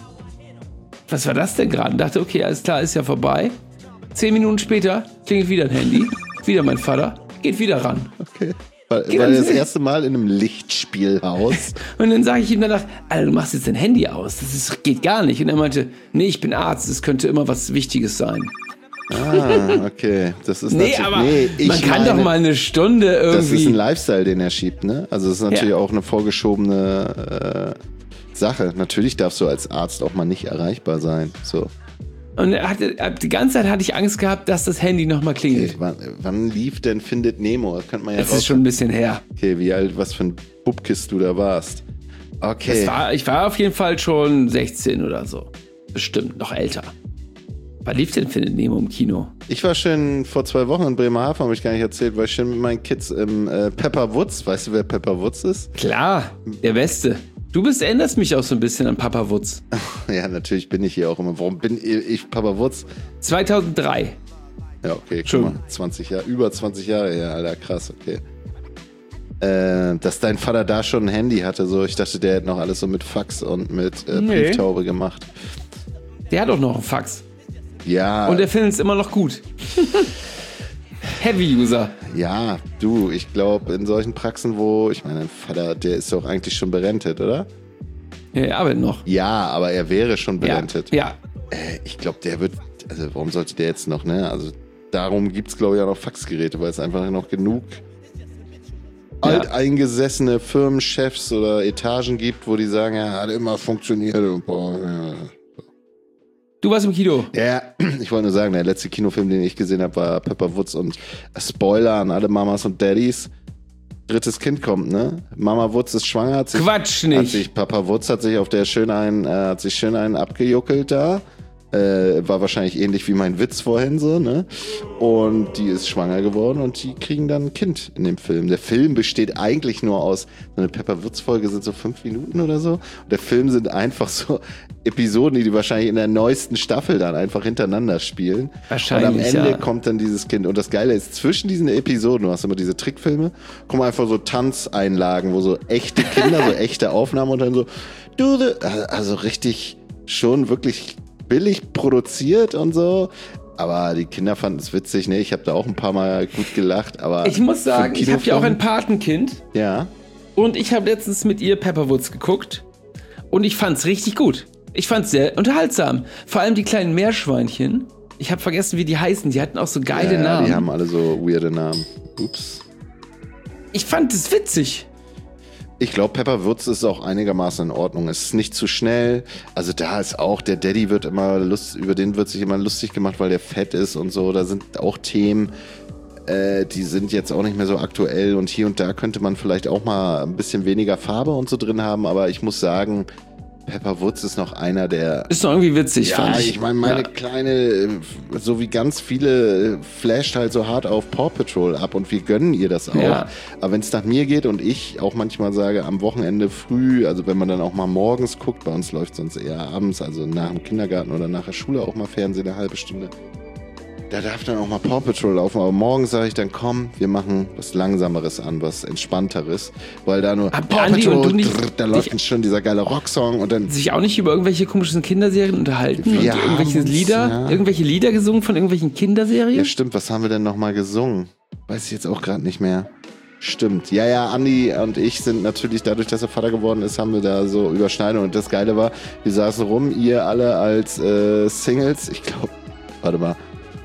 was war das denn gerade? Und dachte, okay, alles klar, ist ja vorbei. Zehn Minuten später klingelt wieder ein Handy. Wieder mein Vater. Geht wieder ran. Okay. Weil, Geh weil dann das hin. erste Mal in einem Lichtspielhaus. Und dann sage ich ihm danach, Alter, du machst jetzt dein Handy aus. Das ist, geht gar nicht. Und er meinte, nee, ich bin Arzt. Es könnte immer was Wichtiges sein. Ah, okay. Das ist Nee, natürlich, aber nee, ich man kann meine, doch mal eine Stunde irgendwie... Das ist ein Lifestyle, den er schiebt, ne? Also das ist natürlich Ja. auch eine vorgeschobene äh, Sache. Natürlich darfst du als Arzt auch mal nicht erreichbar sein. So. Und er hatte, die ganze Zeit hatte ich Angst gehabt, dass das Handy nochmal klingelt. Okay, wann, wann lief denn Findet Nemo? Das könnte man ja Das raus- ist schon ein bisschen her. Okay, wie alt, was für ein Bubkist du da warst. Okay. Das war, ich war auf jeden Fall schon sechzehn oder so. Bestimmt, noch älter. Wann lief denn Findet Nemo im Kino? Ich war schon vor zwei Wochen in Bremerhaven, habe ich gar nicht erzählt, war ich schon mit meinen Kids im äh, Pepper Woods. Weißt du, wer Pepper Woods ist? Klar, der Beste. Du bist, erinnerst mich auch so ein bisschen an Papa Wutz. Ja, natürlich bin ich hier auch immer. Warum bin ich Papa Woods? zweitausenddrei. Ja, okay, guck Schon. mal. zwanzig Jahre, über zwanzig Jahre her, Alter, krass, okay. Äh, dass dein Vater da schon ein Handy hatte, so, ich dachte, der hätte noch alles so mit Fax und mit äh, Nee. Brieftaube gemacht. Der hat auch noch einen Fax. Ja, Und er findet es immer noch gut. Heavy-User. ja, du, ich glaube, in solchen Praxen, wo, ich meine, dein Vater, der ist doch eigentlich schon berentet, oder? Ja, er arbeitet noch. Ja, aber er wäre schon Ja, berentet. ja. Äh, ich glaube, der wird, also warum sollte der jetzt noch, ne? Also darum gibt es, glaube ich, auch noch Faxgeräte, weil es einfach noch genug Ja. alteingesessene Firmenchefs oder Etagen gibt, wo die sagen, ja, hat immer funktioniert. Und, boah, ja. Du warst im Kino. Ja, ich wollte nur sagen, der letzte Kinofilm, den ich gesehen habe, war Pepper Woods und Spoiler an alle Mamas und Daddys. Drittes Kind kommt, ne? Mama Woods ist schwanger. Hat sich, Quatsch nicht. Hat sich, Papa Woods hat sich auf der schön einen, äh, hat sich schön einen abgejuckelt da. Äh, war wahrscheinlich ähnlich wie mein Witz vorhin so, ne? Und die ist schwanger geworden und die kriegen dann ein Kind in dem Film. Der Film besteht eigentlich nur aus, so eine Pepper Woods Folge sind so fünf Minuten oder so. Und der Film sind einfach so Episoden, die die wahrscheinlich in der neuesten Staffel dann einfach hintereinander spielen. Wahrscheinlich, und am Ende ja. kommt dann dieses Kind. Und das Geile ist, zwischen diesen Episoden, du hast immer diese Trickfilme, kommen einfach so Tanzeinlagen, wo so echte Kinder, so echte Aufnahmen und dann so, du, also richtig schon wirklich billig produziert und so, aber die Kinder fanden es witzig, ne? Ich habe da auch ein paar Mal gut gelacht, aber Ich muss sagen, ich habe ja auch ein Patenkind. Ja. Und ich habe letztens mit ihr Pepper Woods geguckt und ich fand's richtig gut. Ich fand's sehr unterhaltsam. Vor allem die kleinen Meerschweinchen. Ich habe vergessen, wie die heißen. Die hatten auch so geile ja, Namen. Die haben alle so weirde Namen. Ups. Ich fand es witzig. Ich glaube, Pepper Woods ist auch einigermaßen in Ordnung. Es ist nicht zu schnell. Also da ist auch, der Daddy wird immer lust, über den wird sich immer lustig gemacht, weil der fett ist und so. Da sind auch Themen, äh, die sind jetzt auch nicht mehr so aktuell. Und hier und da könnte man vielleicht auch mal ein bisschen weniger Farbe und so drin haben. Aber ich muss sagen, Pepper Woods ist noch einer der... Ist noch irgendwie witzig, ja, fand ich. ich meine, meine ja. kleine, so wie ganz viele, flasht halt so hart auf Paw Patrol ab und wir gönnen ihr das auch. Ja. Aber wenn es nach mir geht und ich auch manchmal sage, am Wochenende früh, also wenn man dann auch mal morgens guckt, bei uns läuft sonst eher abends, also nach dem Kindergarten oder nach der Schule auch mal Fernsehen, eine halbe Stunde. Da darf dann auch mal Paw Patrol laufen, aber morgens sage ich dann, komm, wir machen was Langsameres an, was Entspannteres, weil da nur Aber Paw Andi, Patrol, und du nicht- drrr, da läuft dann schon dieser geile Rocksong und dann... Sich auch nicht über irgendwelche komischen Kinderserien unterhalten Wir und irgendwelche haben's, Lieder, ja. irgendwelche Lieder gesungen von irgendwelchen Kinderserien? Ja, stimmt, was haben wir denn nochmal gesungen? Weiß ich jetzt auch gerade nicht mehr. Stimmt. Ja, ja, Andi und ich sind natürlich, dadurch, dass er Vater geworden ist, haben wir da so Überschneidungen. Und das Geile war, wir saßen rum, ihr alle als äh, Singles. Ich glaube, warte mal.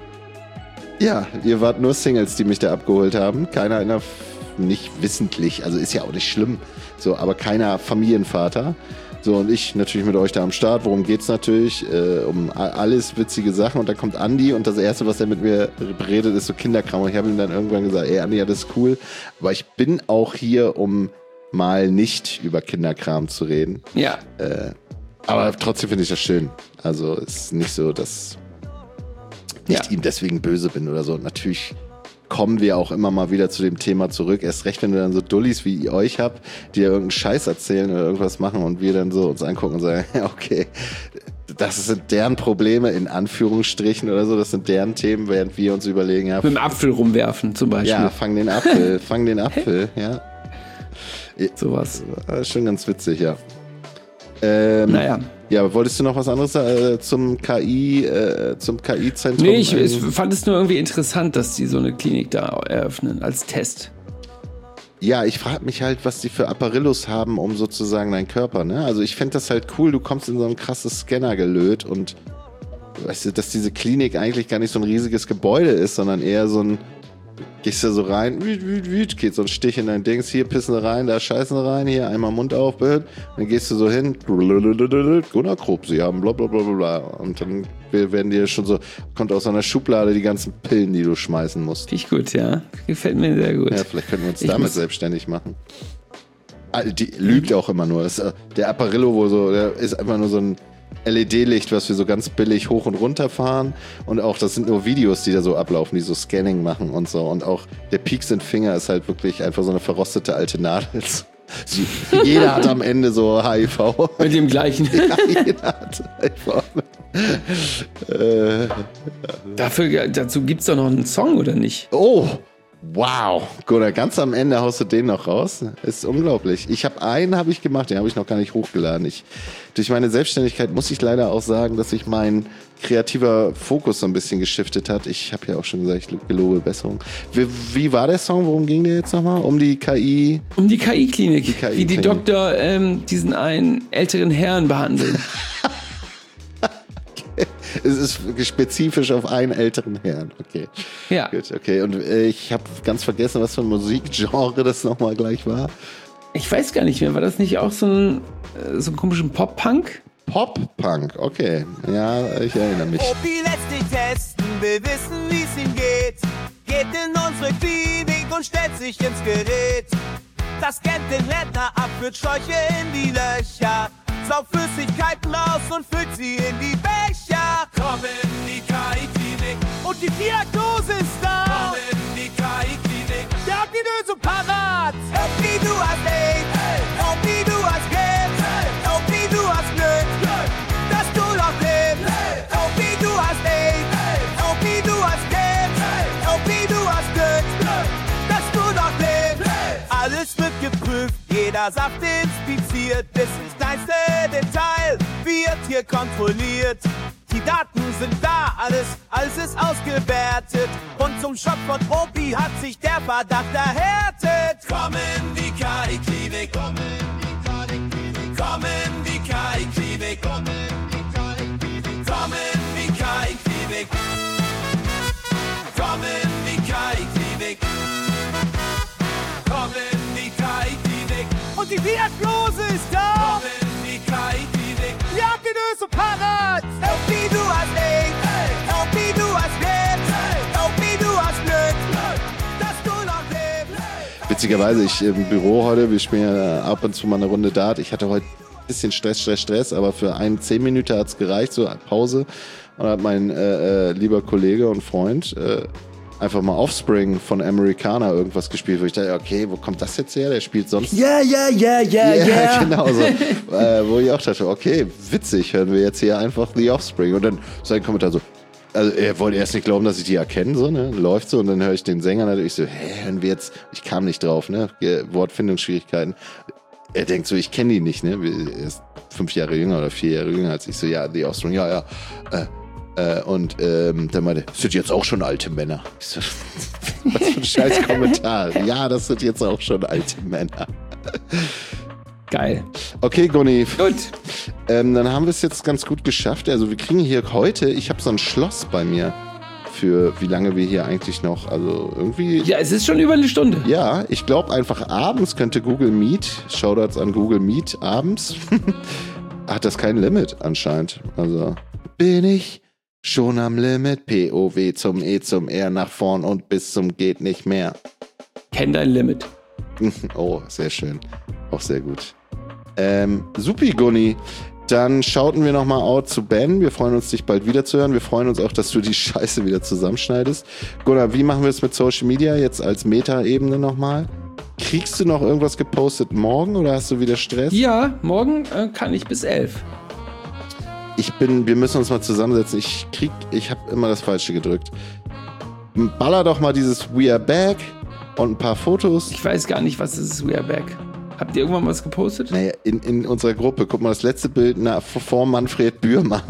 Ja, ihr wart nur Singles, die mich da abgeholt haben. Keiner in der, nicht wissentlich, also ist ja auch nicht schlimm, so, aber keiner Familienvater. So, und ich natürlich mit euch da am Start. Worum geht's natürlich? Äh, um a- alles witzige Sachen. Und dann kommt Andi und das Erste, was er mit mir redet, ist so Kinderkram. Und ich habe ihm dann irgendwann gesagt, ey Andi, ja, das ist cool. Aber ich bin auch hier, um mal nicht über Kinderkram zu reden. Ja. Äh, aber trotzdem finde ich das schön. Also es ist nicht so, dass nicht Ja. ihm deswegen böse bin oder so. Und natürlich kommen wir auch immer mal wieder zu dem Thema zurück. Erst recht, wenn du dann so Dullis wie ihr euch habt, die ja irgendeinen Scheiß erzählen oder irgendwas machen und wir dann so uns angucken und sagen, ja, okay, das sind deren Probleme in Anführungsstrichen oder so, das sind deren Themen, während wir uns überlegen, ja, Mit dem Apfel rumwerfen zum Beispiel. ja fang den Apfel, fang den Apfel, ja. Sowas. Das ist schon ganz witzig, ja. Ähm, Naja. Ja, wolltest du noch was anderes äh, zum K I, äh, zum K I-Zentrum? Nee, ich, ich Ähm, fand es nur irgendwie interessant, dass die so eine Klinik da eröffnen als Test. Ja, ich frage mich halt, was die für Apparillos haben, um sozusagen deinen Körper, ne? Also ich fände das halt cool, du kommst in so ein krasses Scannergelöt und weißt du, dass diese Klinik eigentlich gar nicht so ein riesiges Gebäude ist, sondern eher so ein, gehst du so rein, wüt, wüt, wüt, geht so ein Stich in dein Dings, hier pissen sie rein, da scheißen sie rein, hier einmal Mund auf, dann gehst du so hin, Gunnar Krupp, sie haben bla bla bla bla bla und dann werden dir schon so, kommt aus so einer Schublade die ganzen Pillen, die du schmeißen musst. Finde ich gut, ja. Gefällt mir sehr gut. Ja, vielleicht könnten wir uns Ich damit muss- selbstständig machen. Ah, die lügt auch immer nur. Das, äh, der Apparillo, wo so, der ist einfach nur so ein L E D-Licht, was wir so ganz billig hoch und runter fahren. Und auch, das sind nur Videos, die da so ablaufen, die so Scanning machen und so. Und auch der Pieks in Finger ist halt wirklich einfach so eine verrostete alte Nadel. Sie, jeder hat am Ende so H I V. Mit dem gleichen. Ja, jeder hat H I V. äh, Dafür, dazu gibt es doch noch einen Song, oder nicht? Oh, wow. Gunnar, ganz am Ende haust du den noch raus. Ist unglaublich. Ich habe einen habe ich gemacht, den habe ich noch gar nicht hochgeladen. Ich, durch meine Selbstständigkeit muss ich leider auch sagen, dass sich mein kreativer Fokus so ein bisschen geschiftet hat. Ich habe ja auch schon gesagt, ich gelobe Besserung. Wie, wie war der Song? Worum ging der jetzt nochmal? Um die K I? Um die K I-Klinik. Die K I-Klinik. Wie die Doktor ähm, diesen einen älteren Herrn behandeln. Es ist spezifisch auf einen älteren Herrn. Okay. Ja. Gut, okay. Und äh, ich habe ganz vergessen, was für ein Musikgenre das nochmal gleich war. Ich weiß gar nicht mehr, war das nicht auch so ein, äh, so ein komischen Pop-Punk? Pop-Punk, okay. Ja, ich erinnere mich. Opi lässt dich testen, will wissen, wie's ihm geht. Geht in unsere Klinik und stellt sich ins Gerät. Das scannt den Rentner ab, führt Schläuche in die Löcher. Saugt Flüssigkeiten raus und füllt sie in die Becher. Komm in die K I-Klinik und die Diagnose ist da. Komm in die K I-Klinik, der hat die Lösung parat. Opi, du hast AIDS, hey. Opi, du hast Krebs, hey. Opi, du hast Glück, hey. Dass du noch lebst. Hey. Opi, du hast AIDS, hey. Opi, du hast Krebs, hey. Opi, du hast Glück, hey. Dass du noch lebst. Hey. Alles wird geprüft, jeder Saft inspiziert, bis ins kleinste Detail wird hier kontrolliert. Die Daten sind da, alles, alles ist ausgewertet. Und zum Schock von Opi hat sich der Verdacht erhärtet. Komm in die K I-Klinik, komm in die K I-Klinik, komm in die K I-Klinik, komm in die K I-Klinik, komm in die K I-Klinik, komm in die K I-Klinik, komm in die K I-Klinik und die Diagnose ist da. Komm in die K I-Klinik, wir haben die Lösung parat. Opi, du hast AIDS, hey. Opi, du hast Krebs, hey. Opi, du hast Glück, hey. Dass du noch lebst. Hey. Witzigerweise, ich im Büro heute, wir spielen ja ab und zu mal eine Runde Dart. Ich hatte heute ein bisschen Stress, Stress, Stress, aber für einen zehn Minuten hat es gereicht, so Pause. Und hat mein äh, äh, lieber Kollege und Freund äh, einfach mal Offspring von Americana irgendwas gespielt, wo ich dachte, okay, wo kommt das jetzt her? Der spielt sonst... Ja, ja, ja, ja, ja. Ja, genau so. äh, wo ich auch dachte, okay, witzig, hören wir jetzt hier einfach The Offspring. Und dann sein Kommentar so, also er wollte erst nicht glauben, dass ich die erkenne, so, ne? Läuft so und dann höre ich den Sänger natürlich so, hä, hören wir jetzt... Ich kam nicht drauf, ne? Wortfindungsschwierigkeiten. Er denkt so, ich kenne die nicht, ne? Er ist fünf Jahre jünger oder vier Jahre jünger als ich. So, ja, The Offspring, ja, ja. Äh, Und ähm, dann meinte, das sind jetzt auch schon alte Männer. Ich so, was für ein scheiß Kommentar. Ja, das sind jetzt auch schon alte Männer. Geil. Okay, Gunni. Gut. Ähm, dann haben wir es jetzt ganz gut geschafft. Also wir kriegen hier heute, ich habe so ein Schloss bei mir. Für wie lange wir hier eigentlich noch, also irgendwie... Ja, es ist schon über eine Stunde. Ja, ich glaube einfach abends könnte Google Meet, Shoutouts an Google Meet, abends, hat das kein Limit anscheinend. Also bin ich... Schon am Limit, P O W zum E zum R nach vorn und bis zum geht nicht mehr. Kenn dein Limit. Oh, sehr schön. Auch sehr gut. Ähm, supi, Gunni. Dann schauten wir nochmal out zu Ben. Wir freuen uns, dich bald wiederzuhören. Wir freuen uns auch, dass du die Scheiße wieder zusammenschneidest. Gunnar, wie machen wir es mit Social Media jetzt als Meta-Ebene nochmal? Kriegst du noch irgendwas gepostet morgen oder hast du wieder Stress? Ja, morgen äh, kann ich bis elf. Ich bin, wir müssen uns mal zusammensetzen. Ich krieg, ich habe immer das Falsche gedrückt. Baller doch mal dieses We Are Back und ein paar Fotos. Ich weiß gar nicht, was das ist, We Are Back. Habt ihr irgendwann was gepostet? Naja, in, in unserer Gruppe. Guck mal, das letzte Bild na, vor Manfred Bührmann.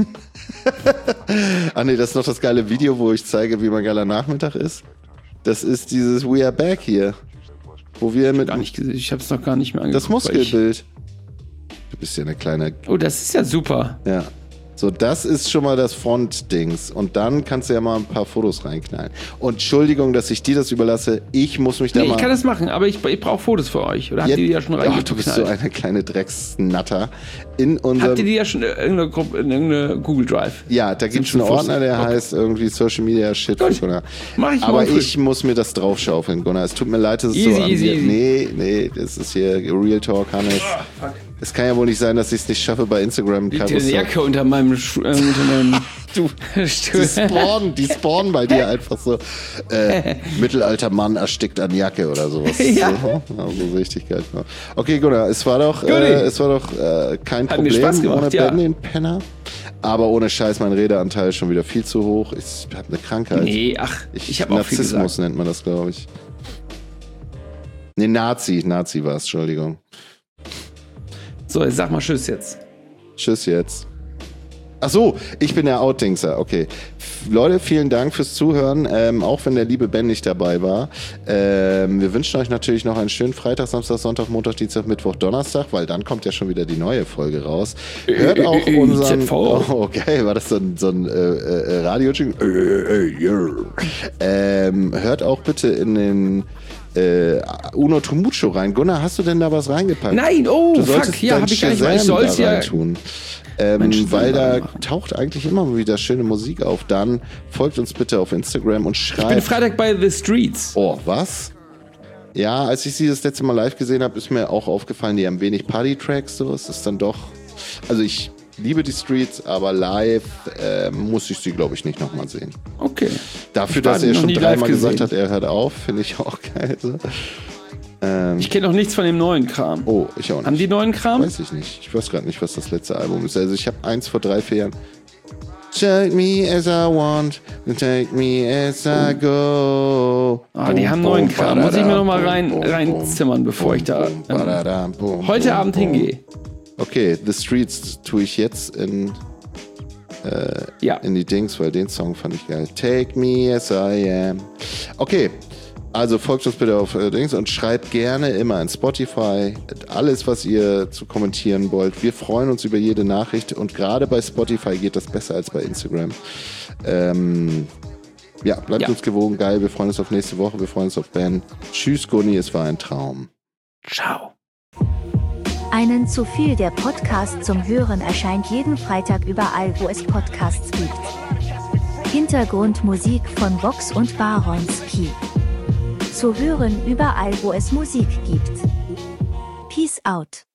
Ah nee, das ist noch das geile Video, wo ich zeige, wie mein geiler Nachmittag ist. Das ist dieses We Are Back hier. Wo wir mit... Gar nicht gesehen. Ich habe es noch gar nicht mehr angeguckt. Das Muskelbild. Du bist ja eine kleine... Oh, das ist ja super. Ja. So, das ist schon mal das Frontdings. Und dann kannst du ja mal ein paar Fotos reinknallen. Und Entschuldigung, dass ich dir das überlasse. Ich muss mich da nee, mal... ich kann das machen, aber ich, ich brauche Fotos für euch. Oder habt ihr die ja schon reingeknallt? Ach, du bist so eine kleine Drecksnatter. In unserem... Habt ihr die ja schon in irgendeiner Gruppe, in irgendeiner Google Drive? Ja, da gibt es einen Ordner, der okay. heißt irgendwie Social Media Shit für Gunnar. Mach ich aber mal ich muss mir das draufschaufeln, Gunnar. Es tut mir leid, dass es easy, so an easy, dir... easy. Nee, nee, das ist hier Real Talk, Hannes. Oh, fuck. Es kann ja wohl nicht sein, dass ich es nicht schaffe, bei Instagram... Liegt eine Jacke unter meinem... Schu- äh, unter meinem du, die spawnen, die spawnen bei dir einfach so. Äh, Mittelalter Mann erstickt an Jacke oder sowas. Ja. So, also Richtigkeit. Okay, Gunnar, es war doch, äh, es war doch äh, kein Hat Problem mir Spaß gemacht, ohne ja. Ben, den Penner. Aber ohne Scheiß, mein Redeanteil ist schon wieder viel zu hoch. Ich habe eine Krankheit. Nee, ach, ich, ich habe auch viel Narzissmus gesagt. nennt man das, glaube ich. Nee, Nazi. Nazi war es, Entschuldigung. So, jetzt sag mal Tschüss jetzt. Tschüss jetzt. Ach so, ich bin der Outdingser. Okay. Leute, vielen Dank fürs Zuhören, ähm, auch wenn der liebe Ben nicht dabei war. Ähm, wir wünschen euch natürlich noch einen schönen Freitag, Samstag, Sonntag, Montag, Dienstag, Mittwoch, Donnerstag, weil dann kommt ja schon wieder die neue Folge raus. Hört auch unseren... Oh, okay, war das so ein, so ein äh, äh, Radio-Jingle? Ähm, hört auch bitte in den... Äh, Uno Tumucho rein. Gunnar, hast du denn da was reingepackt? Nein, oh, du fuck, ja, hab ich gar nicht mal. Ich soll's ja. Tun. ähm, Menschen weil da machen. taucht eigentlich immer wieder schöne Musik auf. Dann folgt uns bitte auf Instagram und Ich bin schreibt. Freitag bei The Streets. Oh, was? Ja, als ich sie das letzte Mal live gesehen habe, ist mir auch aufgefallen, die haben wenig Party-Tracks. So, es ist dann doch. Also ich liebe die Streets, aber live äh, muss ich sie, glaube ich, nicht nochmal sehen. Okay. Dafür, Ich war dass er noch schon nie live dreimal gesagt gesehen. hat, er hört auf, finde ich auch geil. So. Ähm, Ich kenne noch nichts von dem neuen Kram. oh, ich auch nicht. Haben die neuen Kram? Weiß ich nicht. Ich weiß gerade nicht, was das letzte Album ist. Also ich habe eins vor drei, vier Jahren. Take me as I want, take me as I go. Ah, die haben neuen Kram. Muss ich mir noch mal rein, reinzimmern, bevor ich da ähm, heute Abend hingehe. Okay, The Streets tue ich jetzt in, äh, Ja. in die Dings, weil den Song fand ich geil. Take me as I am. Okay, also folgt uns bitte auf äh, Dings und schreibt gerne immer in Spotify alles, was ihr zu kommentieren wollt. Wir freuen uns über jede Nachricht und gerade bei Spotify geht das besser als bei Instagram. Ähm, ja, bleibt Ja. uns gewogen, geil. Wir freuen uns auf nächste Woche, wir freuen uns auf Ben. Tschüss, Gunni, es war ein Traum. Ciao. Einen zu viel, der Podcast zum Hören erscheint jeden Freitag überall, wo es Podcasts gibt. Hintergrundmusik von Vox und Baronski. Zu hören überall, wo es Musik gibt. Peace out.